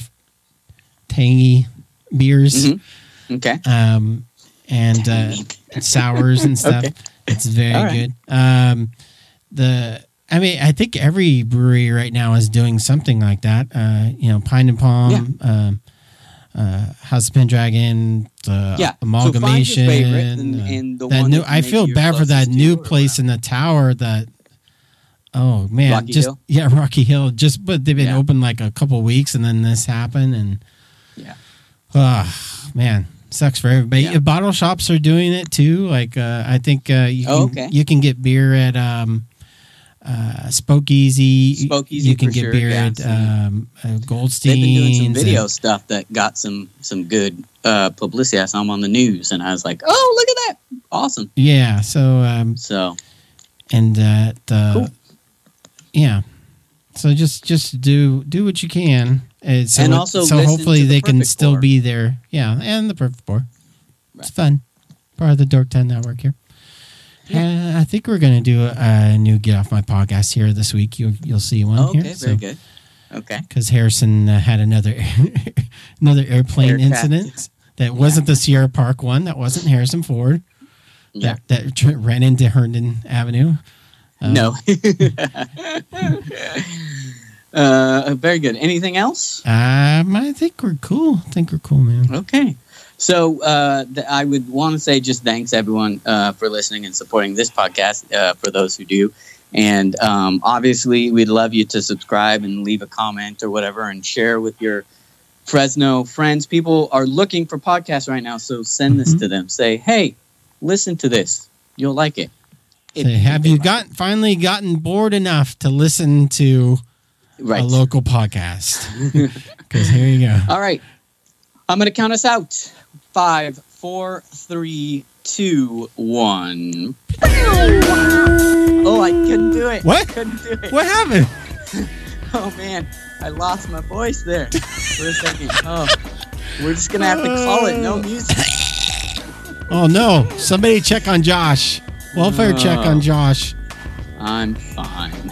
tangy beers, mm-hmm. okay, um and uh sours and stuff, okay. It's very right. good. Um the I mean I think every brewery right now is doing something like that. Uh you know, Pine and Palm, yeah. um uh House of Pendragon, the yeah. Amalgamation, so and, and the that one new that I feel bad for that new place in the tower that oh man, Rocky just Hill? yeah, Rocky Hill. Just but they've been yeah. open like a couple weeks, and then this happened, and yeah, oh man, sucks for everybody. Yeah. Bottle shops are doing it too. Like uh, I think uh, you oh, can okay. you can get beer at um, uh, Spokeasy. Spokeasy, you can for get sure. beer yeah, at um, uh, Goldstein's. They've been doing some video and, stuff that got some some good uh, publicity. I saw them on the news, and I was like, oh, look at that, awesome. Yeah. So um, so and that. Uh, cool. Yeah, so just just do do what you can, uh, so and also so hopefully the they can still pour. be there. Yeah, and the Perfect Pour, right. It's fun, part of the Dork ten Network here. Yeah. Uh, I think we're gonna do a, a new Get Off My Podcast here this week. You'll you'll see one oh, okay, here. Very so, good. Okay. Because Harrison uh, had another another airplane Aircraft. incident that yeah. wasn't the Sierra Park one. That wasn't Harrison Ford. Yeah. That that tr- ran into Herndon Avenue. Um, no. uh, very good. Anything else? Um, I think we're cool. I think we're cool, man. Okay. So uh, th- I would want to say just thanks, everyone, uh, for listening and supporting this podcast, uh, for those who do. And um, obviously, we'd love you to subscribe and leave a comment or whatever and share with your Fresno friends. People are looking for podcasts right now, so send this mm-hmm. to them. Say, hey, listen to this. You'll like it. Say, have you got finally gotten bored enough to listen to right. a local podcast? Because here you go. All right. I'm going to count us out. Five, four, three, two, one. Oh, I couldn't do it. What? Couldn't do it. What happened? Oh, man. I lost my voice there for a second. Oh, we're just going to have to call it no music. Oh, no. Somebody check on Josh. Welfare check on Josh. I'm fine.